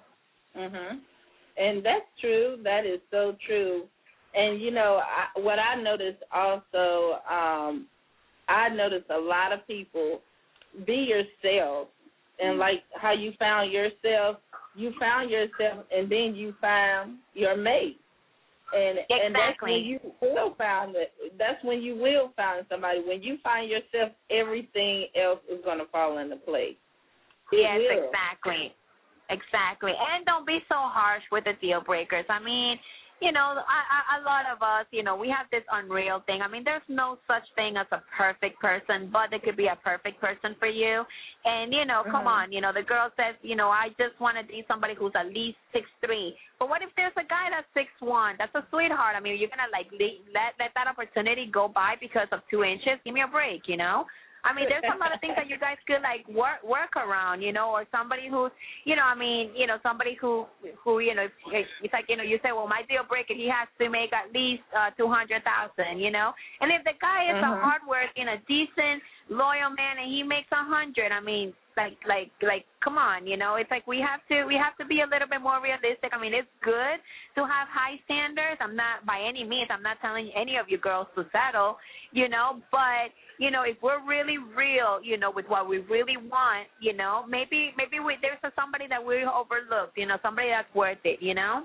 Mhm. And that's true. That is so true. And you know, I, what I noticed also, um, I noticed a lot of people be yourself, and like how you found yourself, you found yourself, and then you found your mate. And exactly. and that's when you will find it. That's when you will find somebody. When you find yourself, everything else is going to fall into place. It yes, will. exactly, exactly. And don't be so harsh with the deal breakers. I mean, you know, I, I, a lot of us, you know, we have this unreal thing. I mean, there's no such thing as a perfect person, but there could be a perfect person for you. And, you know, mm-hmm. come on, you know, the girl says, you know, I just want to be somebody who's at least six three. But what if there's a guy that's six one? That's a sweetheart. I mean, you're going to, like, let, let that opportunity go by because of two inches? Give me a break, you know? I mean, there's a lot of things that you guys could, like, work work around, you know, or somebody who's, you know, I mean, you know, somebody who, who you know, it's like, you know, you say, well, my deal breaker, he has to make at least uh, two hundred thousand dollars, you know. And if the guy is mm-hmm. a hardworking, a decent, loyal man, and he makes a hundred, I mean, like, like, like, come on, you know. It's like we have to, we have to be a little bit more realistic. I mean, it's good to have high standards. I'm not, by any means, I'm not telling any of you girls to settle, you know, but, you know, if we're really real, you know, with what we really want, you know, maybe maybe we, there's a, somebody that we overlooked, you know, somebody that's worth it, you know?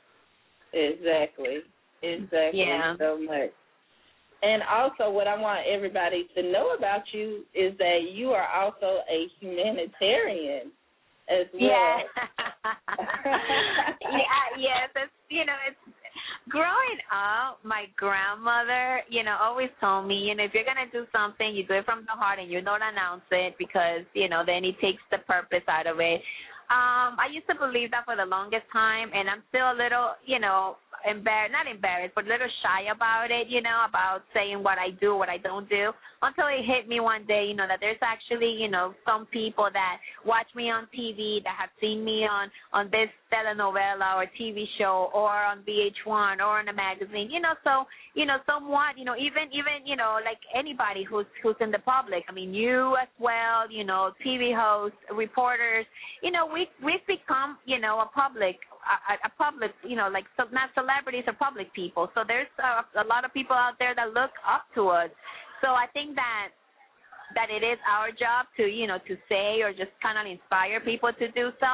Exactly. Exactly. Yeah. So much. And also what I want everybody to know about you is that you are also a humanitarian as well. Yeah. yeah, yes, it's, you know, it's, growing up, my grandmother, you know, always told me, you know, if you're going to do something, you do it from the heart and you don't announce it because, you know, then it takes the purpose out of it. Um, I used to believe that for the longest time, and I'm still a little, you know, embarrassed, not embarrassed, but a little shy about it, you know, about saying what I do, what I don't do, until it hit me one day, you know, that there's actually, you know, some people that watch me on T V, that have seen me on, on this telenovela or T V show or on V H one or in a magazine, you know, so, you know, somewhat, you know, even, even, you know, like anybody who's, who's in the public, I mean, you as well, you know, T V hosts, reporters, you know, we, we've become, you know, a public, a, a public, you know, like, so not celebrities or public people. So there's a, a lot of people out there that look up to us. So I think that that it is our job to, you know, to say or just kind of inspire people to do so.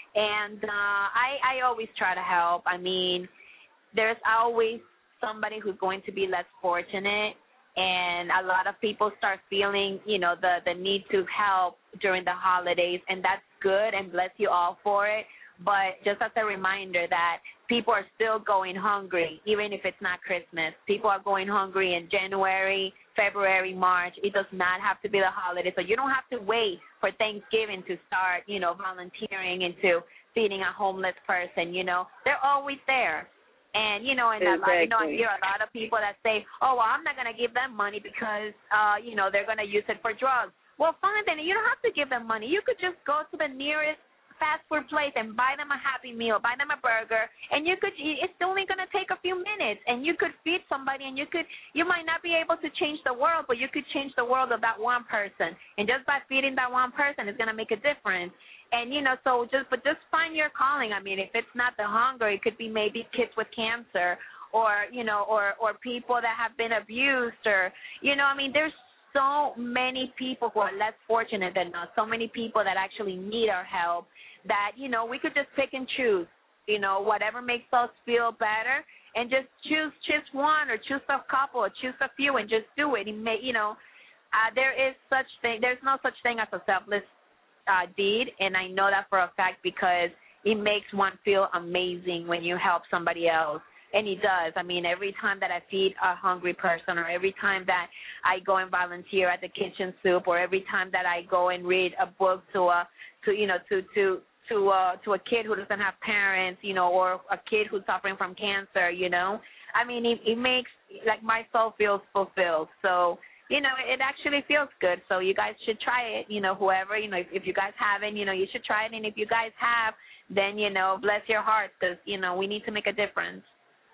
And uh, I, I always try to help. I mean, there's always somebody who's going to be less fortunate, and a lot of people start feeling, you know, the, the need to help during the holidays, and that's good, and bless you all for it. But just as a reminder that people are still going hungry, even if it's not Christmas. People are going hungry in January, February, March. It does not have to be the holiday. So you don't have to wait for Thanksgiving to start, you know, volunteering into feeding a homeless person, you know. They're always there. And, you know, and exactly. a lot, you know, I hear a lot of people that say, oh, well, I'm not going to give them money because, uh, you know, they're going to use it for drugs. Well, fine, then you don't have to give them money. You could just go to the nearest fast food place and buy them a Happy Meal, buy them a burger, and you could, it's only going to take a few minutes, and you could feed somebody, and you could, you might not be able to change the world, but you could change the world of that one person. And just by feeding that one person, it's going to make a difference. And, you know, so just, but just find your calling. I mean, if it's not the hunger, it could be maybe kids with cancer or, you know, or, or people that have been abused or, you know, I mean, there's so many people who are less fortunate than us, so many people that actually need our help that, you know, we could just pick and choose, you know, whatever makes us feel better and just choose, choose one or choose a couple or choose a few and just do it. And may, you know, uh, there is such thing, there's no such thing as a selfless Uh, deed, and I know that for a fact because it makes one feel amazing when you help somebody else, and it does. I mean, every time that I feed a hungry person, or every time that I go and volunteer at the kitchen soup, or every time that I go and read a book to a, to you know, to to to uh, to a kid who doesn't have parents, you know, or a kid who's suffering from cancer, you know, I mean, it, it makes like my soul feels fulfilled. So. You know, it actually feels good. So you guys should try it, you know, whoever, you know, if, if you guys haven't, you know, you should try it. And if you guys have, then, you know, bless your hearts because, you know, we need to make a difference.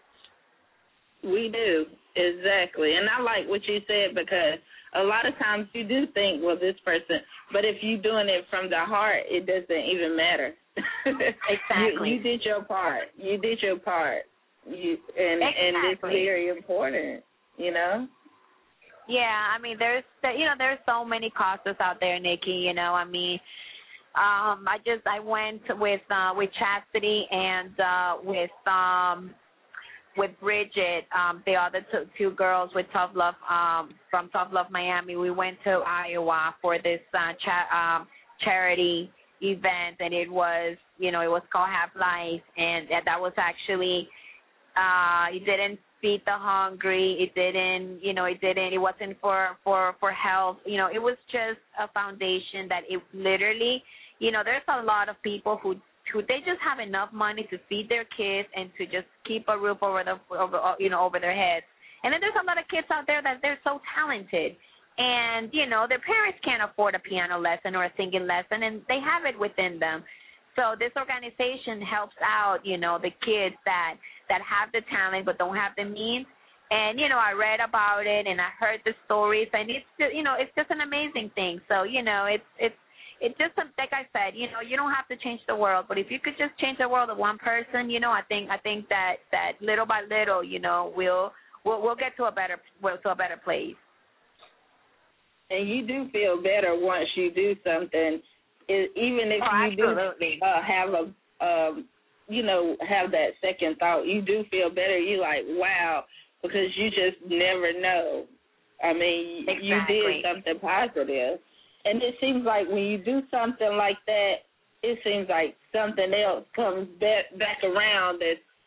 We do, exactly. And I like what you said because a lot of times you do think, well, this person, but if you're doing it from the heart, it doesn't even matter. Exactly. you, you did your part. You did your part. You and, exactly. and it's very important, you know? Yeah, I mean, there's, you know, there's so many causes out there, Nikki, you know, I mean, um, I just, I went with, uh, with Chastity and, uh, with, um, with Bridget, um, the other two, two girls with Tough Love, um, from Tough Love Miami. We went to Iowa for this, uh, cha- um, charity event, and it was, you know, it was called Half Life, and that was actually, uh, it didn't feed the hungry. It didn't, you know, it didn't, it wasn't for, for, for health. You know, it was just a foundation that it literally, you know, there's a lot of people who, who they just have enough money to feed their kids and to just keep a roof over the, over, you know, over their heads. And then there's a lot of kids out there that they're so talented. And, you know, their parents can't afford a piano lesson or a singing lesson, and they have it within them. So this organization helps out, you know, the kids that, that have the talent but don't have the means. And, you know, I read about it and I heard the stories, and it's just, you know, it's just an amazing thing. So, you know, it's it's it's just like I said, you know, you don't have to change the world, but if you could just change the world of one person, you know, I think I think that, that little by little, you know, we'll we'll we'll get to a better well, to a better place. And you do feel better once you do something. It, even if oh, you absolutely. do uh, have a, um, you know, have that second thought, you do feel better. You like, wow, because you just never know. I mean, exactly. you did something positive. And it seems like when you do something like that, it seems like something else comes back, back around that's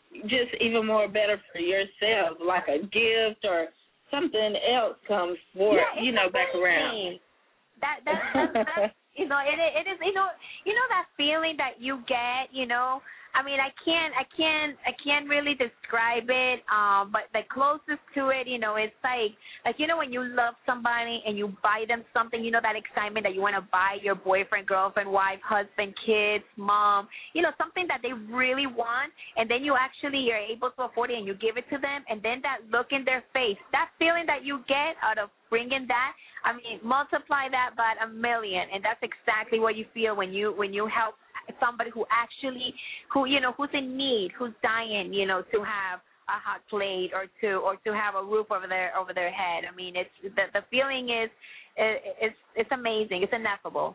just even more better for yourself, like a gift or something else comes for yeah, you know amazing. back around. That that that, that you know it it is you know you know that feeling that you get, you know. I mean, I can't, I can't, I can't really describe it. Um, but the closest to it, you know, it's like, like you know, when you love somebody and you buy them something, you know, that excitement that you want to buy your boyfriend, girlfriend, wife, husband, kids, mom, you know, something that they really want, and then you actually you're able to afford it and you give it to them, and then that look in their face, that feeling that you get out of bringing that, I mean, multiply that by a million, and that's exactly what you feel when you when you help somebody who actually, who you know, who's in need, who's dying, you know, to have a hot plate or to or to have a roof over their over their head. I mean, it's the the feeling is it's it's amazing. It's ineffable.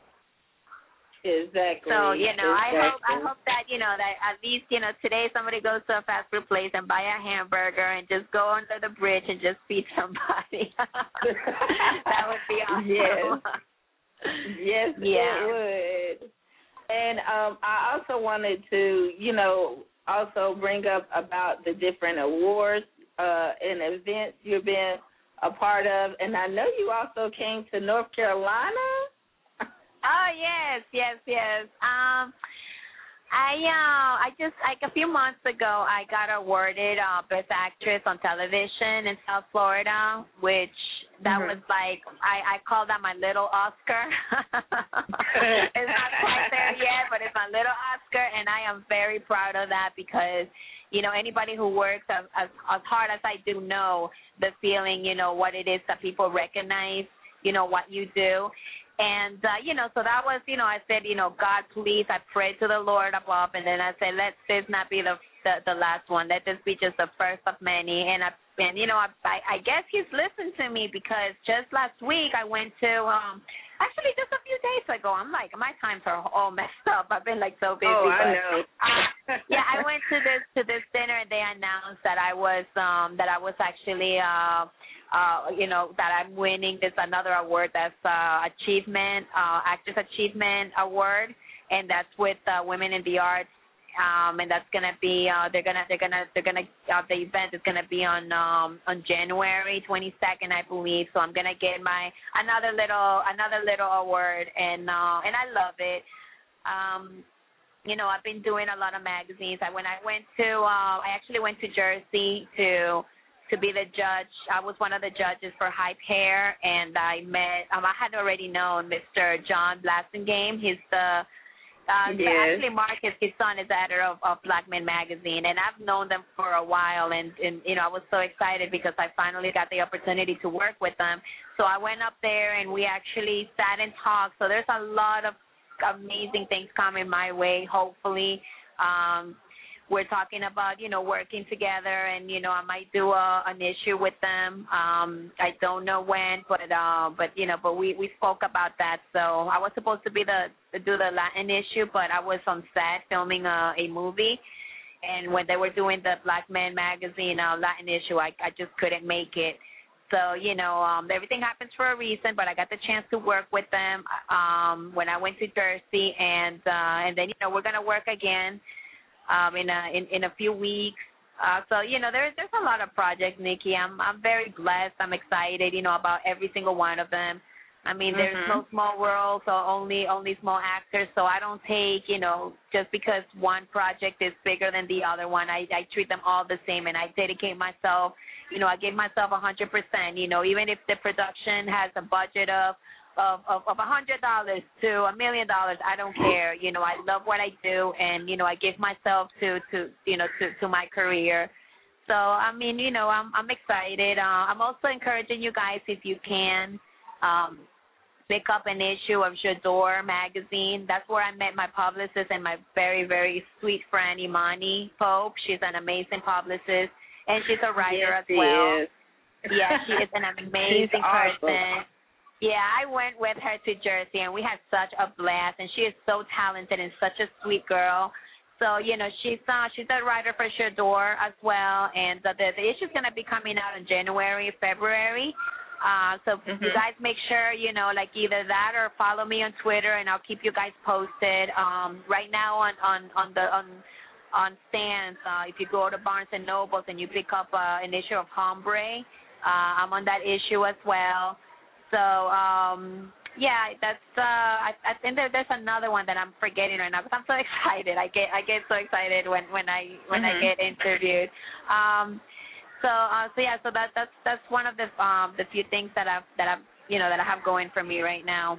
Exactly. So you know, exactly. I hope I hope that you know that at least you know today somebody goes to a fast food place and buy a hamburger and just go under the bridge and just feed somebody. That would be awesome. Yes. Yes, yeah. it would. And um, I also wanted to, you know, also bring up about the different awards uh, and events you've been a part of. And I know you also came to North Carolina. Oh, yes, yes, yes. Um, I uh, I just, like a few months ago, I got awarded uh, Best Actress on Television in South Florida, which that mm-hmm. was like, I, I call that my little Oscar. It's not quite there yet, but it's my little Oscar, and I am very proud of that because, you know, anybody who works as, as, as hard as I do know the feeling, you know, what it is that people recognize, you know, what you do. And, uh, you know, so that was, you know, I said, you know, God, please, I prayed to the Lord above, and then I said, let this not be the the, the last one. Let this be just the first of many. And, I, and you know, I, I guess he's listened to me because just last week I went to, um, actually just a few days ago, I'm like, my times are all messed up. I've been, like, so busy. Oh, but, I know. uh, yeah, I went to this to this dinner, and they announced that I was, um, that I was actually, uh, Uh, you know, that I'm winning this another award that's uh, achievement, uh, Actress Achievement Award, and that's with uh, Women in the Arts, um, and that's gonna be uh, they're gonna they're gonna they're gonna uh, the event is gonna be on um, on January twenty-second, I believe. So I'm gonna get my another little another little award, and uh, and I love it. Um, you know, I've been doing a lot of magazines. I when I went to uh, I actually went to Jersey to. to be the judge. I was one of the judges for Hype Hair, and I met, um, I had already known Mister John Blasingame. He's the, uh, yes. actually Marcus, his son, is the editor of, of Black Men Magazine, and I've known them for a while, and, and, you know, I was so excited because I finally got the opportunity to work with them. So I went up there, and we actually sat and talked. So there's a lot of amazing things coming my way, hopefully. Um, We're talking about, you know, working together, and, you know, I might do a, an issue with them. Um, I don't know when, but, uh, but you know, but we, we spoke about that. So I was supposed to be the to do the Latin issue, but I was on set filming a, a movie. And when they were doing the Black Men Magazine uh, Latin issue, I, I just couldn't make it. So, you know, um, everything happens for a reason, but I got the chance to work with them um, when I went to Jersey, and uh, and then, you know, we're going to work again. Um, in a in, in a few weeks, uh, so you know there's there's a lot of projects, Nikki. I'm I'm very blessed. I'm excited, you know, about every single one of them. I mean, mm-hmm. there's no small world, so only only small actors. So I don't take, you know, just because one project is bigger than the other one. I I treat them all the same, and I dedicate myself. You know, I give myself a hundred percent. You know, even if the production has a budget of. Of of of a hundred dollars to a million dollars, I don't care. You know, I love what I do, and you know, I give myself to to you know to to my career. So I mean, you know, I'm I'm excited. Uh, I'm also encouraging you guys, if you can, um, pick up an issue of J'adore magazine. That's where I met my publicist and my very very sweet friend Imani Pope. She's an amazing publicist, and she's a writer yes, as well. Is. Yeah, she is an amazing awesome. person. Yeah, I went with her to Jersey, and we had such a blast, and she is so talented and such a sweet girl. So, you know, she's uh, she's a writer for J'adore as well, and the, the, the issue's going to be coming out in January, February. Uh, so mm-hmm. you guys make sure, you know, like either that or follow me on Twitter, and I'll keep you guys posted. Um, right now on, on, on the on on stands. Uh, if you go to Barnes and Nobles and you pick up uh, an issue of Hombre, uh, I'm on that issue as well. So, um, yeah, that's. Uh, I, I think there, there's another one that I'm forgetting right now because I'm so excited. I get I get so excited when, when I when Mhm. I get interviewed. Um, so uh, so yeah, so that that's that's one of the um, the few things that I've that I've you know that I have going for me right now.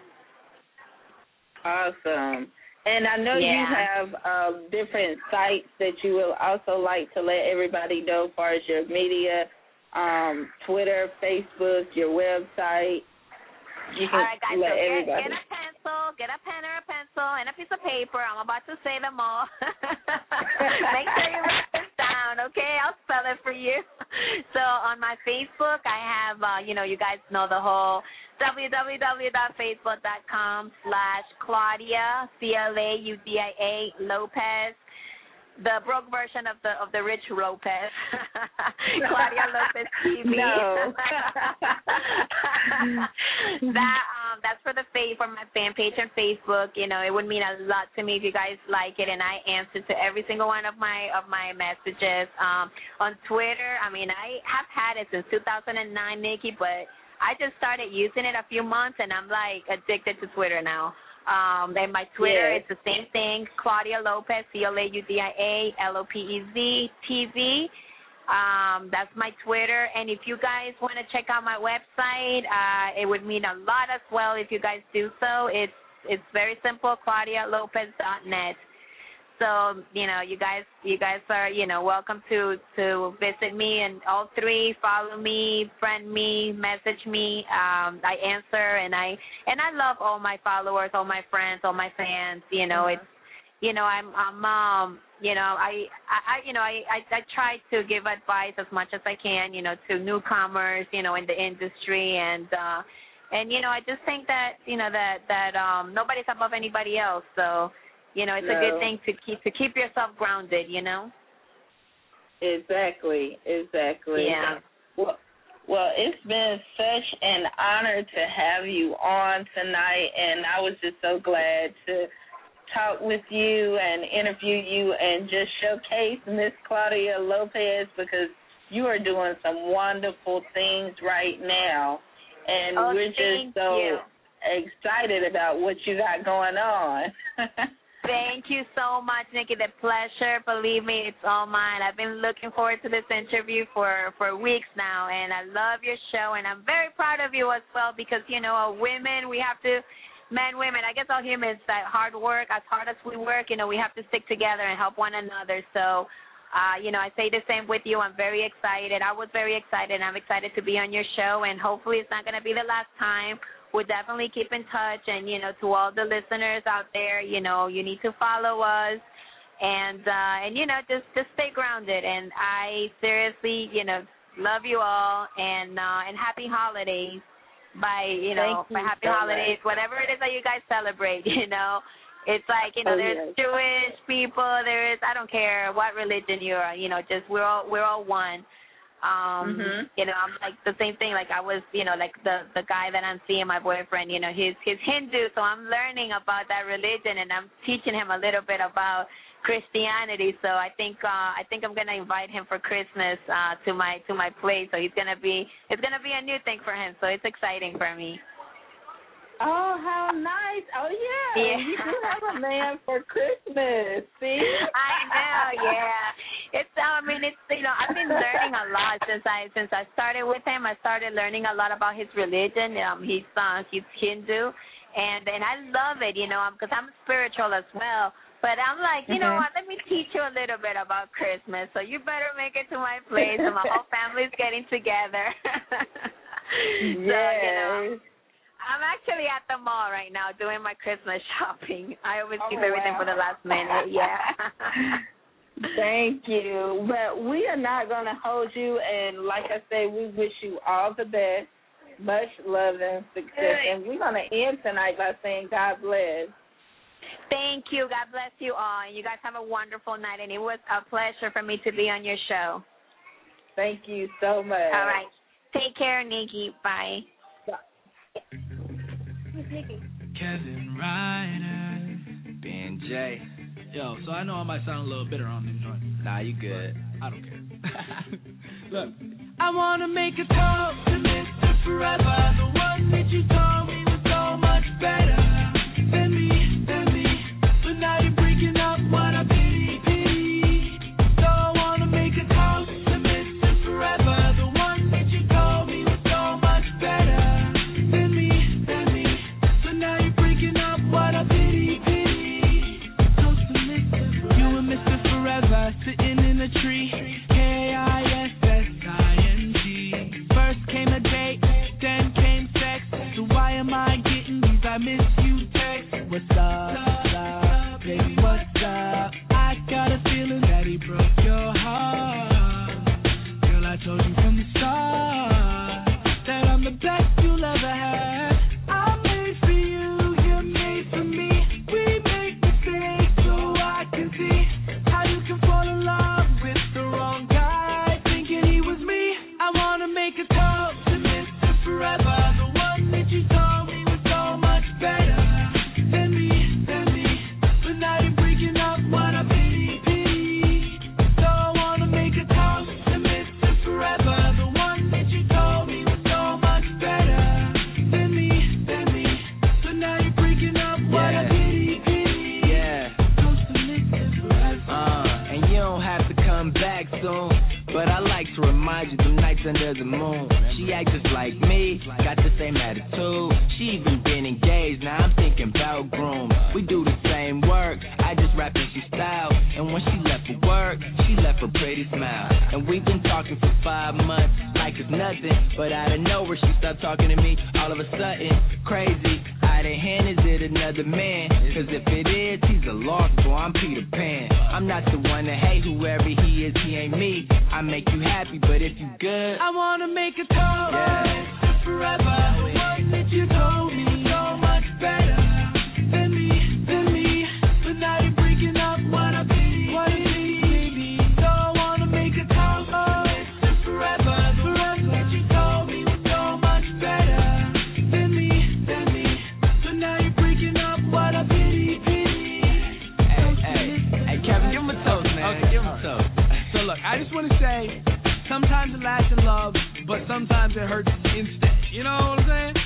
Awesome. And I know you Yeah. have um, different sites that you will also like to let everybody know as far as your media, um, Twitter, Facebook, your website. You can All right, guys, let so get, everybody. get a pencil, get a pen or a pencil, and a piece of paper. I'm about to say them all. Make sure you write this down, okay? I'll spell it for you. So on my Facebook, I have, uh, you know, you guys know the whole www.facebook.com slash Claudia, C L A U D I A, Lopez. The broke version of the of the Rich Lopez, Claudia Lopez T V. No. that um that's for the fa- for my fan page on Facebook. You know, it would mean a lot to me if you guys like it, and I answer to every single one of my of my messages. Um, on Twitter, I mean, I have had it since two thousand nine, Nikki, but I just started using it a few months, and I'm like addicted to Twitter now. Um, and my Twitter, Yes. it's the same thing, Claudia Lopez, C L A U D I A L O P E Z T V. Um, that's my Twitter. And if you guys want to check out my website, uh, it would mean a lot as well if you guys do so. It's it's very simple, claudia lopez dot net. So, you know, you guys you guys are, you know, welcome to, to visit me and all three, follow me, friend me, message me. Um, I answer and I and I love all my followers, all my friends, all my fans. You know, it's you know, I'm I'm um you know, I I you know, I, I, I try to give advice as much as I can, you know, to newcomers, you know, in the industry and uh and you know, I just think that, you know, that that um nobody's above anybody else. So you know, it's No. a good thing to keep to keep yourself grounded, you know? Exactly, exactly. Yeah. Well, well, it's been such an honor to have you on tonight, and I was just so glad to talk with you and interview you and just showcase Miss Claudia Lopez because you are doing some wonderful things right now, and Oh, we're thank just so you. excited about what you got going on. Thank you so much, Nikki. The pleasure, believe me, it's all mine. I've been looking forward to this interview for, for weeks now, and I love your show, and I'm very proud of you as well because, you know, women, we have to, men, women, I guess all humans, that hard work, as hard as we work, you know, we have to stick together and help one another. So, uh, you know, I say the same with you. I'm very excited. I was very excited. I'm excited to be on your show, and hopefully it's not going to be the last time. We'll definitely keep in touch, and, you know, to all the listeners out there, you know, you need to follow us, and, uh, and you know, just, just stay grounded, and I seriously, you know, love you all, and, uh, and happy holidays by, you know, Thank you by happy so holidays, much. whatever it is that you guys celebrate, you know. It's like, you know, Oh, there's yes. Jewish people, there is, I don't care what religion you are, you know, just we're all, we're all one. Um, Mhm. you know, I'm like the same thing. Like I was, you know, like the the guy that I'm seeing, my boyfriend. You know, he's he's Hindu, so I'm learning about that religion, and I'm teaching him a little bit about Christianity. So I think uh, I think I'm gonna invite him for Christmas uh, to my to my place. So he's gonna be it's gonna be a new thing for him. So it's exciting for me. Oh, how nice. Oh, yeah. Yeah. You do have a man for Christmas. See? I know, yeah. It's I mean it's you know, I've been learning a lot since I since I started with him. I started learning a lot about his religion. Um he's uh, he's Hindu, and and I love it, you know, because I'm spiritual as well. But I'm like, you know Mhm. what, let me teach you a little bit about Christmas. So you better make it to my place, and my whole family's getting together. So, Yes. you know, I'm actually at the mall right now doing my Christmas shopping. I always keep Oh, everything wow. for the last minute. Yeah. Thank you. But we are not going to hold you, and like I say, we wish you all the best, much love and success. And we're going to end tonight by saying God bless. Thank you. God bless you all. And you guys have a wonderful night, and it was a pleasure for me to be on your show. Thank you so much. All right. Take care, Nikki. Bye. Kevin Ryder, B and J, Yo, so I know I might sound a little bitter on this joint. Nah, you good. I don't care. Look, I wanna make a toast to Mister Forever, the one that you told me was so much better than me, than me. But now you're breaking up what I pity, pity. So I wanna make a toast to Mister Forever, the one that you told me was so much better than me, than me. But now you're breaking up what I pity, pity. Toast to Mister Forever. You and Mister Forever sitting in a tree. K I S S I N G. First came a date, then came sex. So why am I getting these I miss you texts? What's up, what's up, baby, what's up? I got a feeling that he broke your heart. Girl, I told you from the start that I'm the best you'll ever have. I'm made for you, you're made for me. We make mistakes so I can see how you can fall in love with the wrong guy, thinking he was me. I wanna make a toast to Mister Forever, the one that you told me was so much better than me, than me. But now you're breaking up what I pity, pity. So I wanna make a toast to Mister Forever, the one that you told me was so much better than me, than me. But now you're breaking up what I pity, pity. Yeah. Toast to Mister Forever. Uh, and you don't have to come back soon. But I like to remind you the nights under the moon. She acts just like me, got the same attitude. She even been engaged, now I'm thinking about grooms. We do the same work, I just rap and she style. And when she left for work, she left her pretty smile. And we've been talking for five months, like it's nothing. But out of nowhere she stopped talking to me, all of a sudden, crazy. Out of hand, is it another man? Cause if it is, he's a lost boy, I'm Peter Pan. I'm not the one to hate whoever he is, he ain't me. I make you happy, but if you good, I wanna make a toast yeah. to Forever, the one that you told me so much better than me, than me. But now you're breaking up what I pity, what I pity, baby. So I wanna make a toast to Forever, the one that you told me was so much better than me, than me. But now you're breaking up what I pity, pity. Hey, hey, hey, Kevin, give him a toast, man. Okay. Give him a toast. So look, I just want to say, sometimes it lasts in love, but sometimes it hurts instant. You know what I'm saying?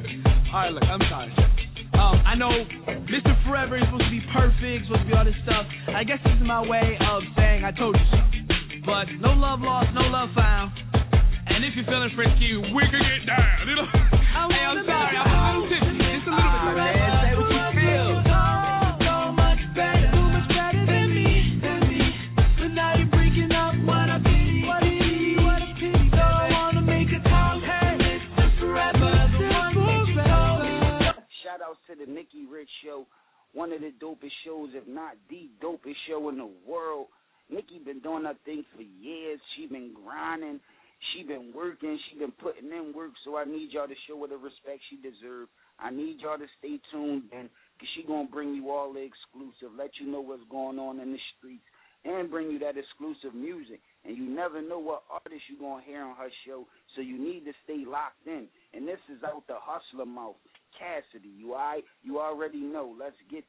All right, look, I'm sorry. Um, I know Mister Forever is supposed to be perfect, supposed to be all this stuff. I guess this is my way of saying I told you so. But no love lost, no love found. And if you're feeling frisky, we can get down. You know? Hey, I'm sorry, I'm, I'm tipsy. It's a little bit. Uh, man, say what you feel. So much better, so much better than me, than me. But now you're breaking up what I pity, what I pity, what I pity. So I wanna make a toast, hey, Mister Forever, the one that you told me. Shout outs to the Nikki Rich Show, one of the dopest shows, if not the dopest show in the world. Nikki been doing her thing for years. She been grinding. She been working. She been putting in work. So I need y'all to show her the respect she deserves. I need y'all to stay tuned, and because she going to bring you all the exclusive, let you know what's going on in the streets, and bring you that exclusive music. And you never know what artist you're going to hear on her show, so you need to stay locked in. And this is out the hustler mouth. Cassidy, you all right? You already know. Let's get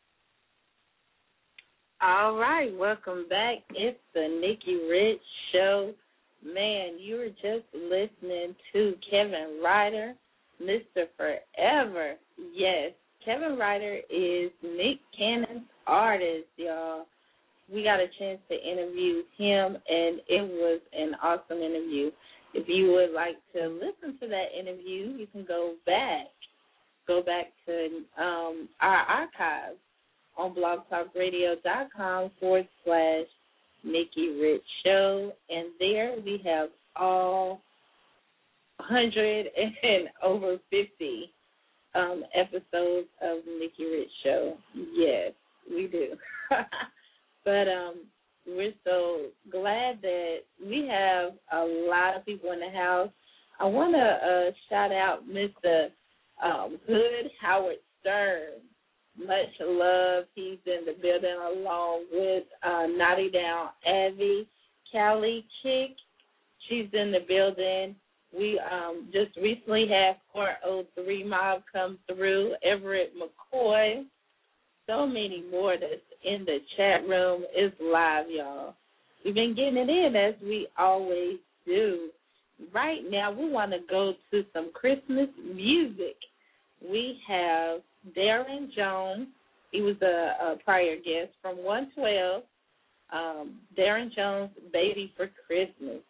All right, welcome back. It's the Nikki Rich Show. Man, you were just listening to Kevin Ryder, Mister Forever. Yes, Kevin Ryder is Nick Cannon's artist, y'all. We got a chance to interview him, and it was an awesome interview. If you would like to listen to that interview, you can go back. Go back to um, our archives on blogtalkradio.com forward slash Nikki Rich Show. And there we have all one hundred and over fifty um, episodes of Nikki Rich Show. Yes, we do. But um, we're so glad that we have a lot of people in the house. I want to uh, shout out Mister Um, Hood Howard Stern. Much love. He's in the building along with uh, Naughty Down Abby. Callie Chick, she's in the building. We um, just recently had four oh three Mob come through. Everett McCoy, so many more that's in the chat room. It's live, y'all. We've been getting it in as we always do. Right now, we want to go to some Christmas music. We have Darren Jones. He was a, a prior guest from one twelve. Um, Darren Jones, Baby for Christmas.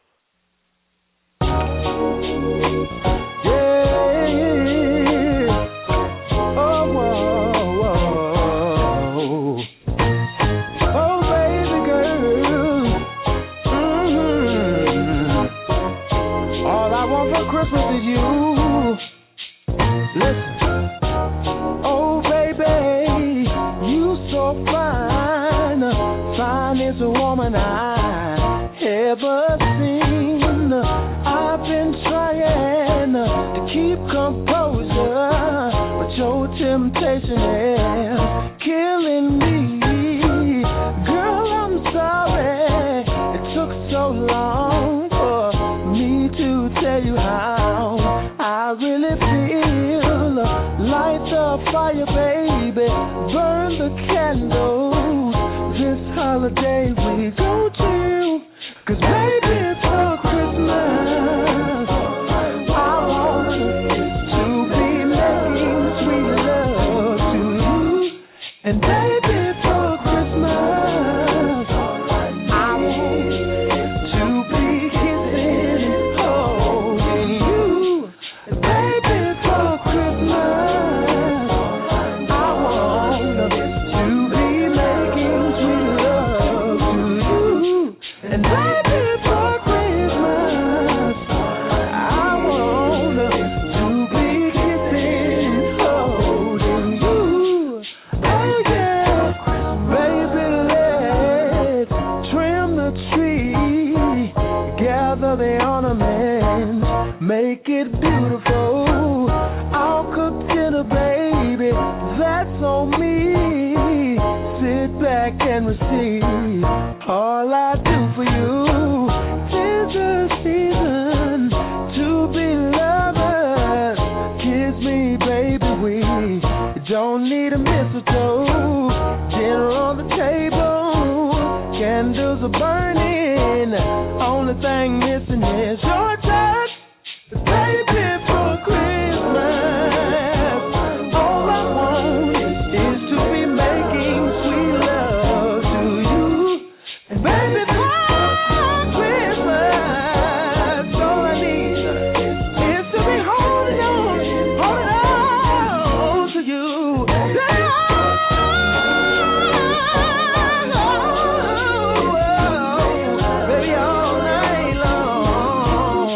Temptation is killing me. Girl, I'm sorry it took so long for me to tell you how I really feel. Light the fire, baby, burn the candles. This holiday we go to, 'cause baby, for Christmas I want to be making sweet love to you. And baby, for Christmas I want to be kissing and holding you. And baby, for Christmas I want to be making sweet love to you. And baby, for Christmas I want to be kissing and holding you. Oh yeah, baby, let's trim the tree, gather the ornaments, make it beautiful. I'll cook dinner, baby, that's on me. Sit back and receive all I do for you. 'Tis the season to be lovers. Kiss me, baby, we don't need a mistletoe. Dinner on the table, candles are burning. Only thing missing is your touch, baby, for Christmas. All I want is to be making sweet love to you. And baby, for Christmas, all I need is to be holding on, holding on to you. Baby, all night long.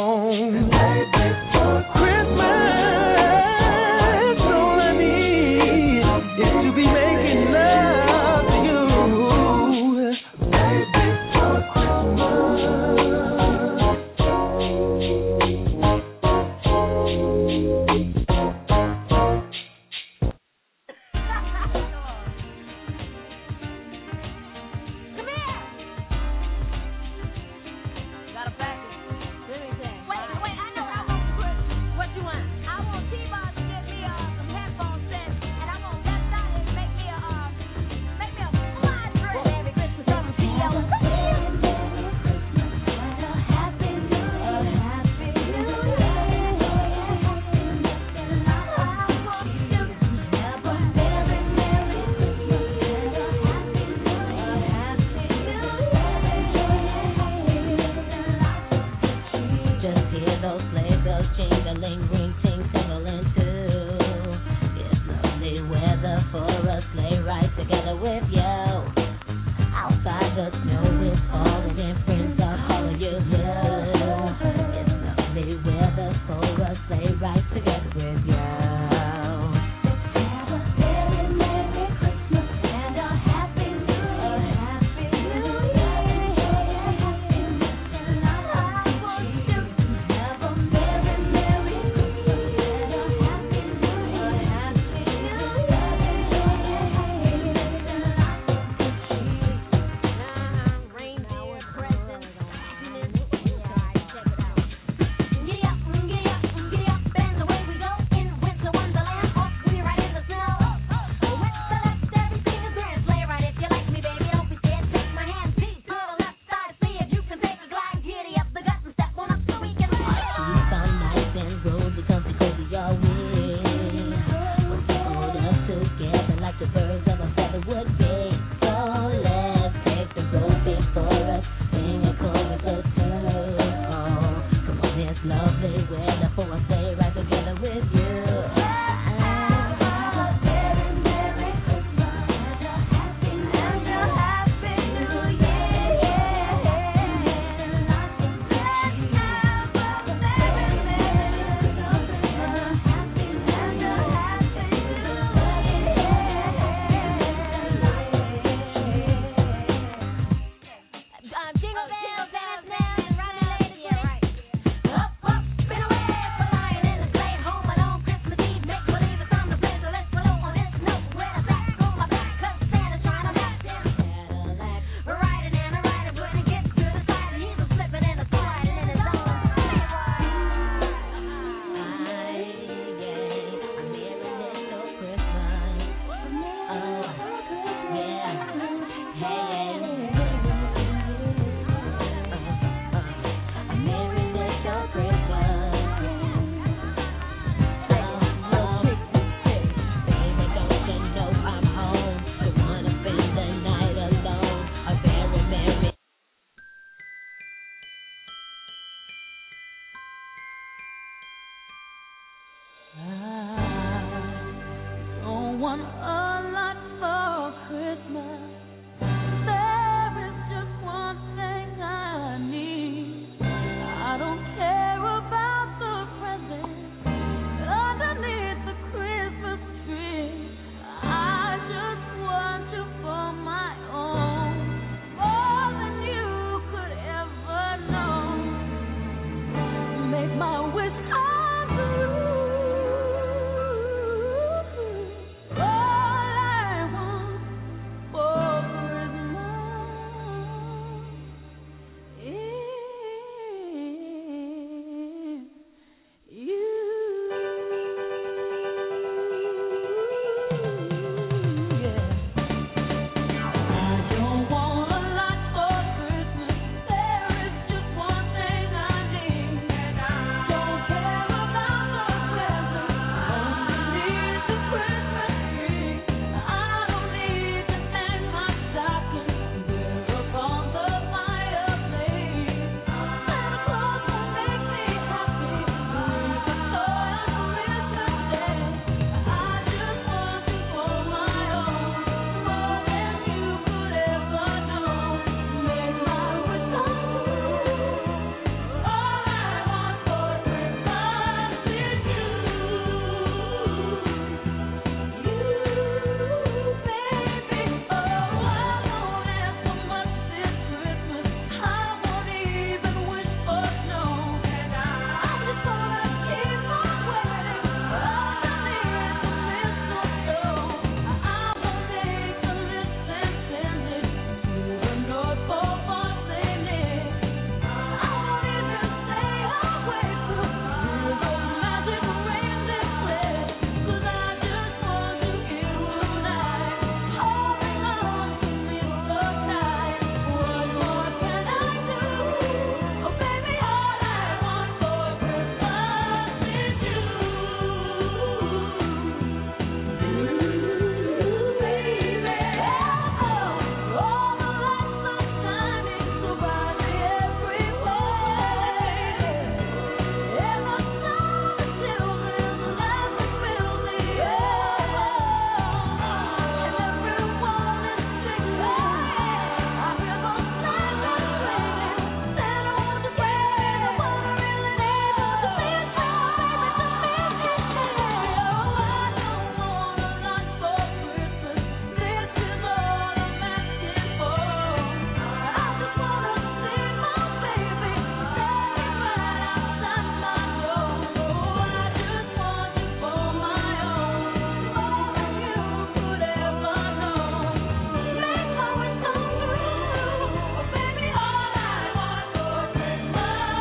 want a lot for Christmas. There is just one thing I need. I don't care about the presents underneath the Christmas tree. I just want you for my own, more than you could ever know. Make my wish come true. All I want for Christmas is you. Yeah. I don't want a lot for Christmas. There is just one thing I need. Don't care about the presents underneath the Christmas tree. I don't need to hang my stocking there upon the fireplace. Santa Claus will make me happy with a toy on Christmas Day. I just want you for my own, more than you could ever know. Make my wish come true. All I want for Christmas is you. You, baby. Oh, I won't ask for much this Christmas. I won't even wish for snow. I just wanna keep on waiting underneath the mistletoe. I will make a list and send it to the North Pole for Saint Nick. I won't even stay awake to hear those magic reindeer play, 'cause I just want you here tonight, holding on to me so tight. What more can I do? Oh, baby, all I want for Christmas is you. You, baby. Oh, all the lights are shining so brightly everywhere. And the sound of children's laughter fills the air. And everyone is singing. I hear those snipers singing. Santa wants to bring me what I really need to be true, baby, to make it clear. Oh, I don't want a lot for Christmas. This is all I'm asking for. I just wanna see my baby standing right outside my door. Oh, I just want you for my own, more than you could ever know. Make my wish come true. Oh, baby, all I want for Christmas is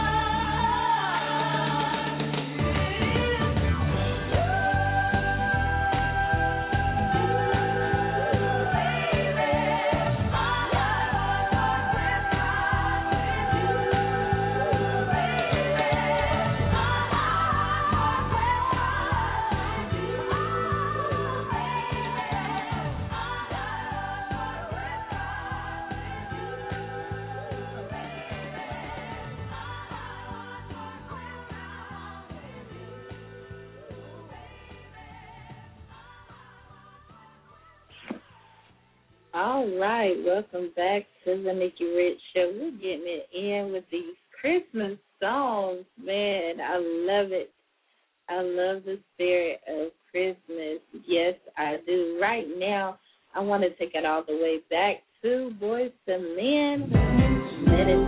All right, welcome back to the Nikki Rich Show. We're getting it in with these Christmas songs, man. I love it. I love the spirit of Christmas. Yes, I do. Right now, I want to take it all the way back to Boyz two Men. Let it.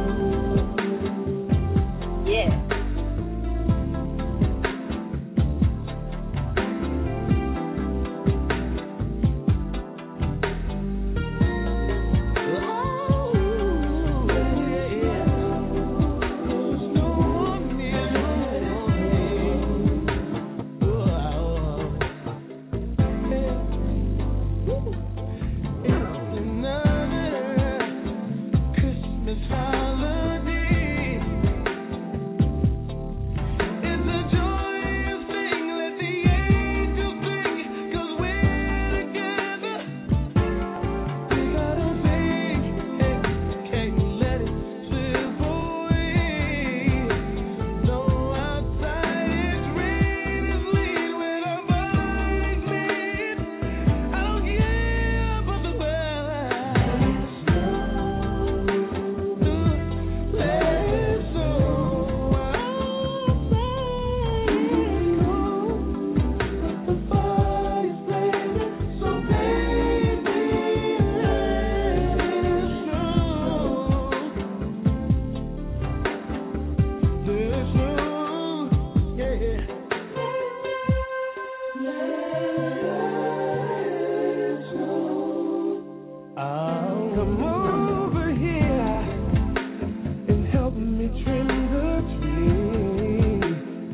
Yes. Christmas holiday. Come over here and help me trim the tree.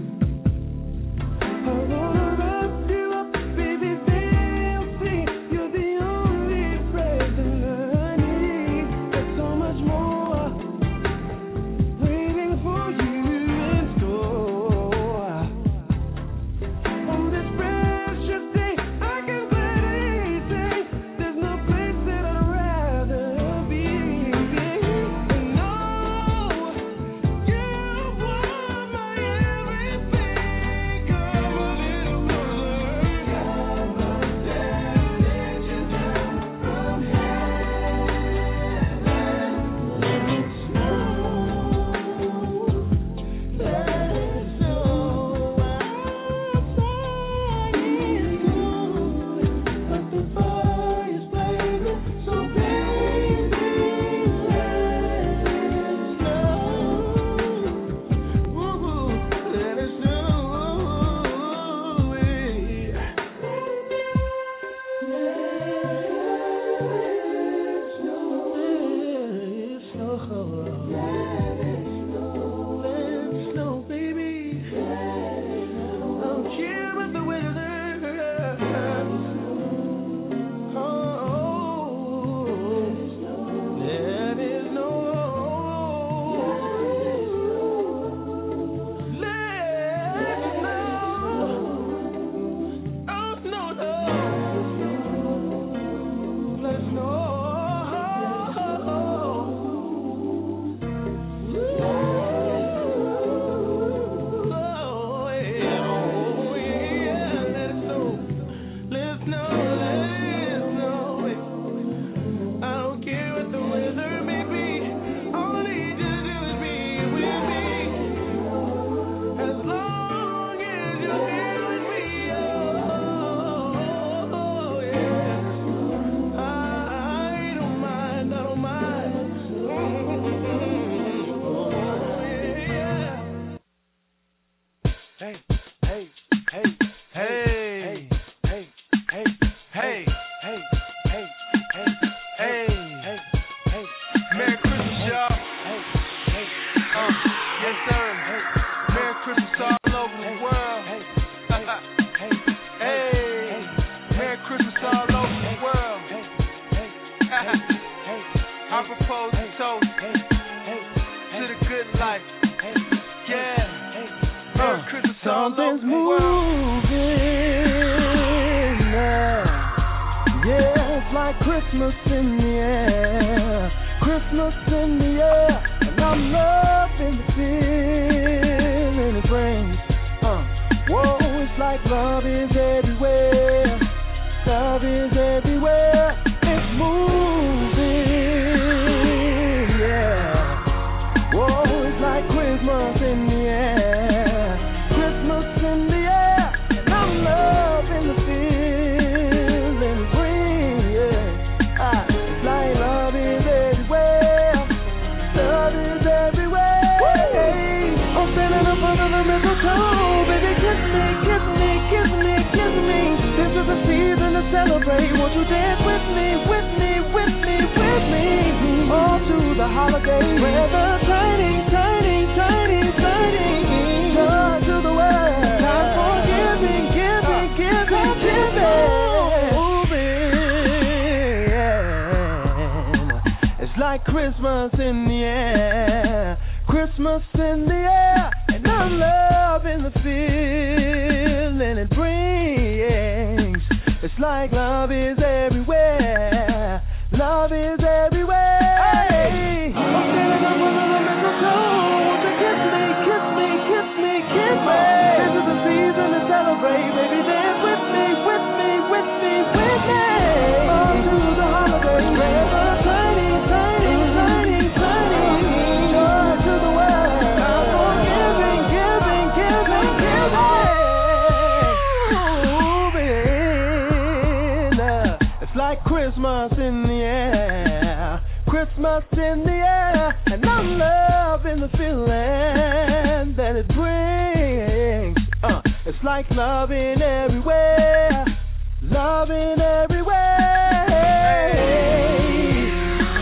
I wanna wrap you up, baby, feel free. You're the only present I need. There's so much more waiting for you in store. On this precious day, I can gladly say there's no place that I'd rather be. And no, you are my everything. Come a little closer. Come on, destination down from heaven. Let it snow. Let it snow outside is cool, but the fire's blazing. So baby, let it snow. Woo-hoo, let it snow. Let it snow, baby. I don't care what the weather. Oh, let it snow. Let it snow. Oh, no, no. Let it snow. Oh, yeah, oh, yeah, let it snow. Let it snow, let it snow. I don't care what the weather may be. All I need you to do is be with me. As long as you're here with me. Oh, yeah. I don't mind, I don't mind. Oh, yeah. Hey, hey, hey, hey, hey, hey, hey, hey, hey, hey, hey, hey, hey. Merry Christmas, y'all. Hey, hey, uh, yes, sir. Hey, Merry Christmas all over the world. Hey, hey, hey, hey, Merry Christmas all over the world. Hey, hey, hey, hey. I propose a toast to the good life. Yeah. Merry Christmas all over Something's the world. moving now. Yeah, it's like Christmas in the air. Christmas in the air. And I'm loving the feeling it brings. Uh, whoa, it's like love is everywhere. Love is everywhere. It's moving. Yeah. Whoa, it's like Christmas in the air. Christmas in the air. And I'm loving the feeling it brings. Yeah. Ah, it's like love is everywhere. Love is everywhere. I'm standing up under the mistletoe. Baby, kiss me, kiss me, kiss me, kiss me. This is the season to celebrate. Won't you dance with me, with me, with me, with me? All to the holidays. Weather tiny, tiny, tiny, tiny. Joy to the world. Time for giving, giving, giving, giving. Moving. It's like Christmas in the air. Christmas in the air. And I'm loving the feeling it brings. It's like love is everywhere. Love is everywhere. Hey. I'm standing up under the mistletoe. Won't you kiss me, kiss me, kiss me, kiss me? This is the season to celebrate. Baby, dance with me, with me, with me, with me. On to the holidays. Weather tiny, tiny, tiny, tiny. Joy to the world. Time for giving, giving, giving, giving. Moving. It's like Christmas in the air. Christmas in the air. And I'm loving the feeling that it brings. Uh, it's like loving everywhere. Loving everywhere.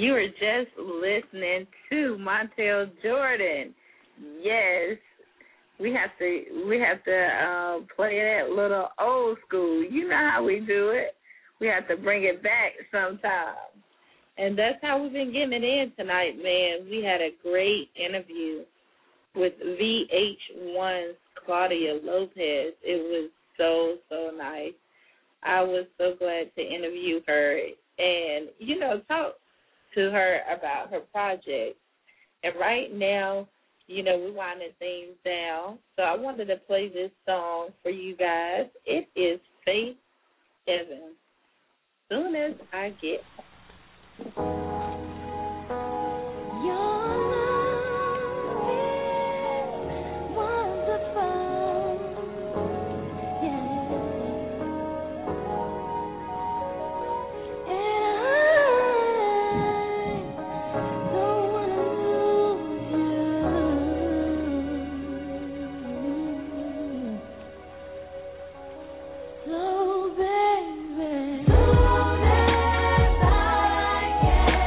You were just listening to Montel Jordan. Yes, we have to we have to uh, play that little old school. You know how we do it. We have to bring it back sometime. And that's how we've been getting it in tonight, man. We had a great interview with V H one's Claudia Lopez. It was so, so nice. I was so glad to interview her and, you know, talk to her about her project. And right now, you know, we're winding things down. So I wanted to play this song for you guys. It is Faith Evans. Soon as I get So baby, so that I can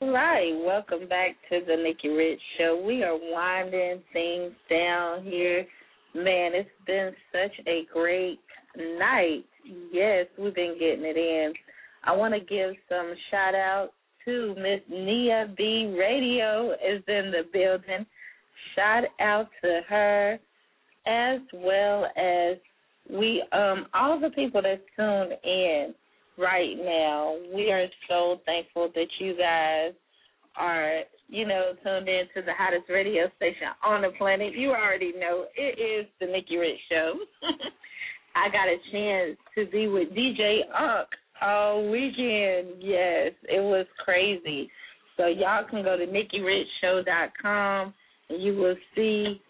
All right, welcome back to the Nikki Rich Show. We are winding things down here. Man, it's been such a great night. Yes, we've been getting it in. I want to give some shout-outs to Miss Nia B. Radio is in the building. Shout out to her, as well as we um all the people that tuned in right now. We are so thankful that you guys are, you know, tuned in to the hottest radio station on the planet. You already know it is the Nikki Rich Show. I got a chance to be with D J Unk all weekend. Yes, it was crazy. So y'all can go to nikki rich show dot com and you will see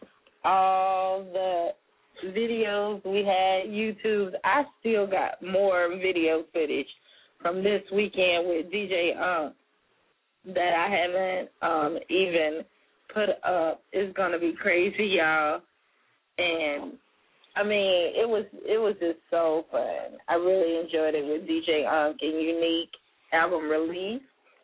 all the videos we had, YouTube. I still got more video footage from this weekend with D J Unk that I haven't um, even put up. It's going to be crazy, y'all. And, I mean, it was it was just so fun. I really enjoyed it with D J Unk and Unique album release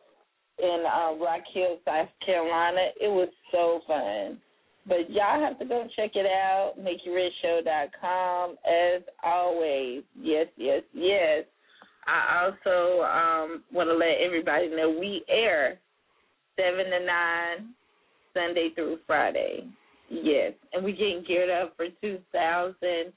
in uh, Rock Hill, South Carolina. It was so fun. But y'all have to go check it out, nikki rich show dot com, as always. Yes, yes, yes. I also um, want to let everybody know we air seven to nine, Sunday through Friday. Yes, and we're getting geared up for two thousand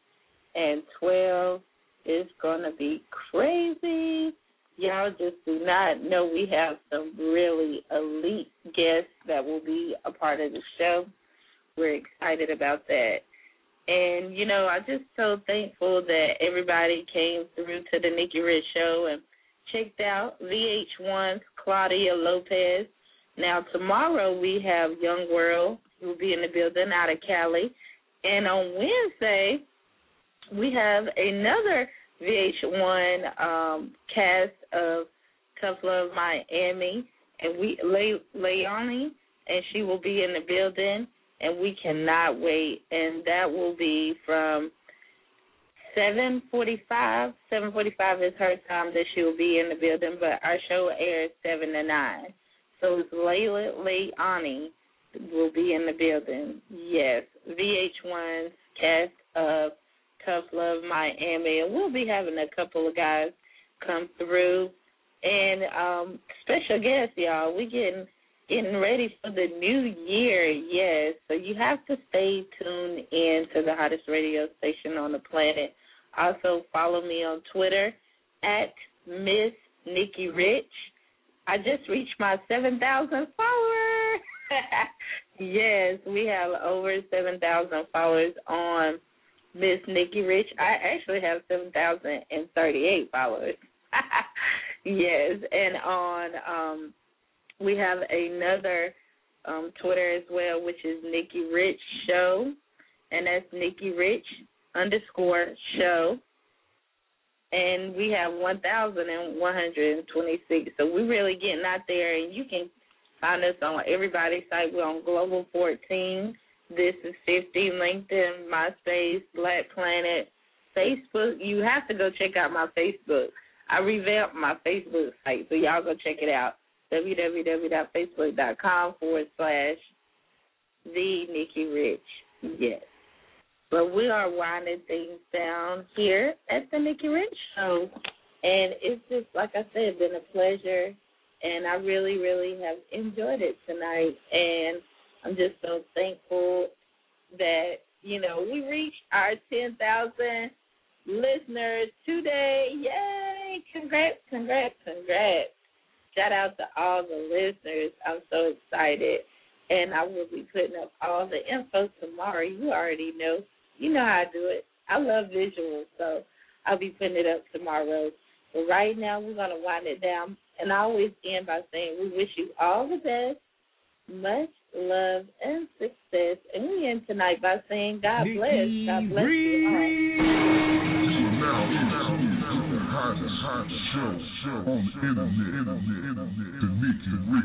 twelve. It's going to be crazy. Y'all just do not know we have some really elite guests that will be a part of the show. We're excited about that. And, you know, I'm just so thankful that everybody came through to the Nikki Rich Show and checked out V H one's Claudia Lopez. Now, tomorrow we have Young World, who will be in the building out of Cali. And on Wednesday, we have another V H one um, cast of Tough Love Miami, and we Le- Leonie, and she will be in the building. And we cannot wait. And that will be from seven forty-five. seven forty-five is her time that she will be in the building, but our show airs seven to nine. So it's Layla Leonie will be in the building. Yes, V H one's cast of Tough Love Miami. And we'll be having a couple of guys come through. And um, special guests, y'all. We getting... Getting ready for the new year, yes. So you have to stay tuned in to the hottest radio station on the planet. Also, follow me on Twitter at Miss Nikki Rich. I just reached my seven thousand followers. Yes, we have over seven thousand followers on Miss Nikki Rich. I actually have seven thousand thirty-eight followers. Yes, and on... um we have another um, Twitter as well, which is Nikki Rich Show, and that's Nikki Rich underscore show. And we have one thousand one hundred twenty-six. So we're really getting out there, and you can find us on everybody's site. We're on Global fourteen. This is fifty, LinkedIn, MySpace, Black Planet, Facebook. You have to go check out my Facebook. I revamped my Facebook site, so y'all go check it out. www.facebook.com forward slash the Nikki Rich. Yes. But we are winding things down here at the Nikki Rich Show. And it's just, like I said, been a pleasure. And I really, really have enjoyed it tonight. And I'm just so thankful that, you know, we reached our ten thousand listeners today. Yay! Congrats, congrats, congrats. Shout out to all the listeners. I'm so excited. And I will be putting up all the info tomorrow. You already know. You know how I do it. I love visuals, so I'll be putting it up tomorrow. But right now, we're going to wind it down. And I always end by saying we wish you all the best, much love, and success. And we end tonight by saying God bless. God bless you all. Hottest, hottest show, show on the internet, internet, internet, the Nikki Rich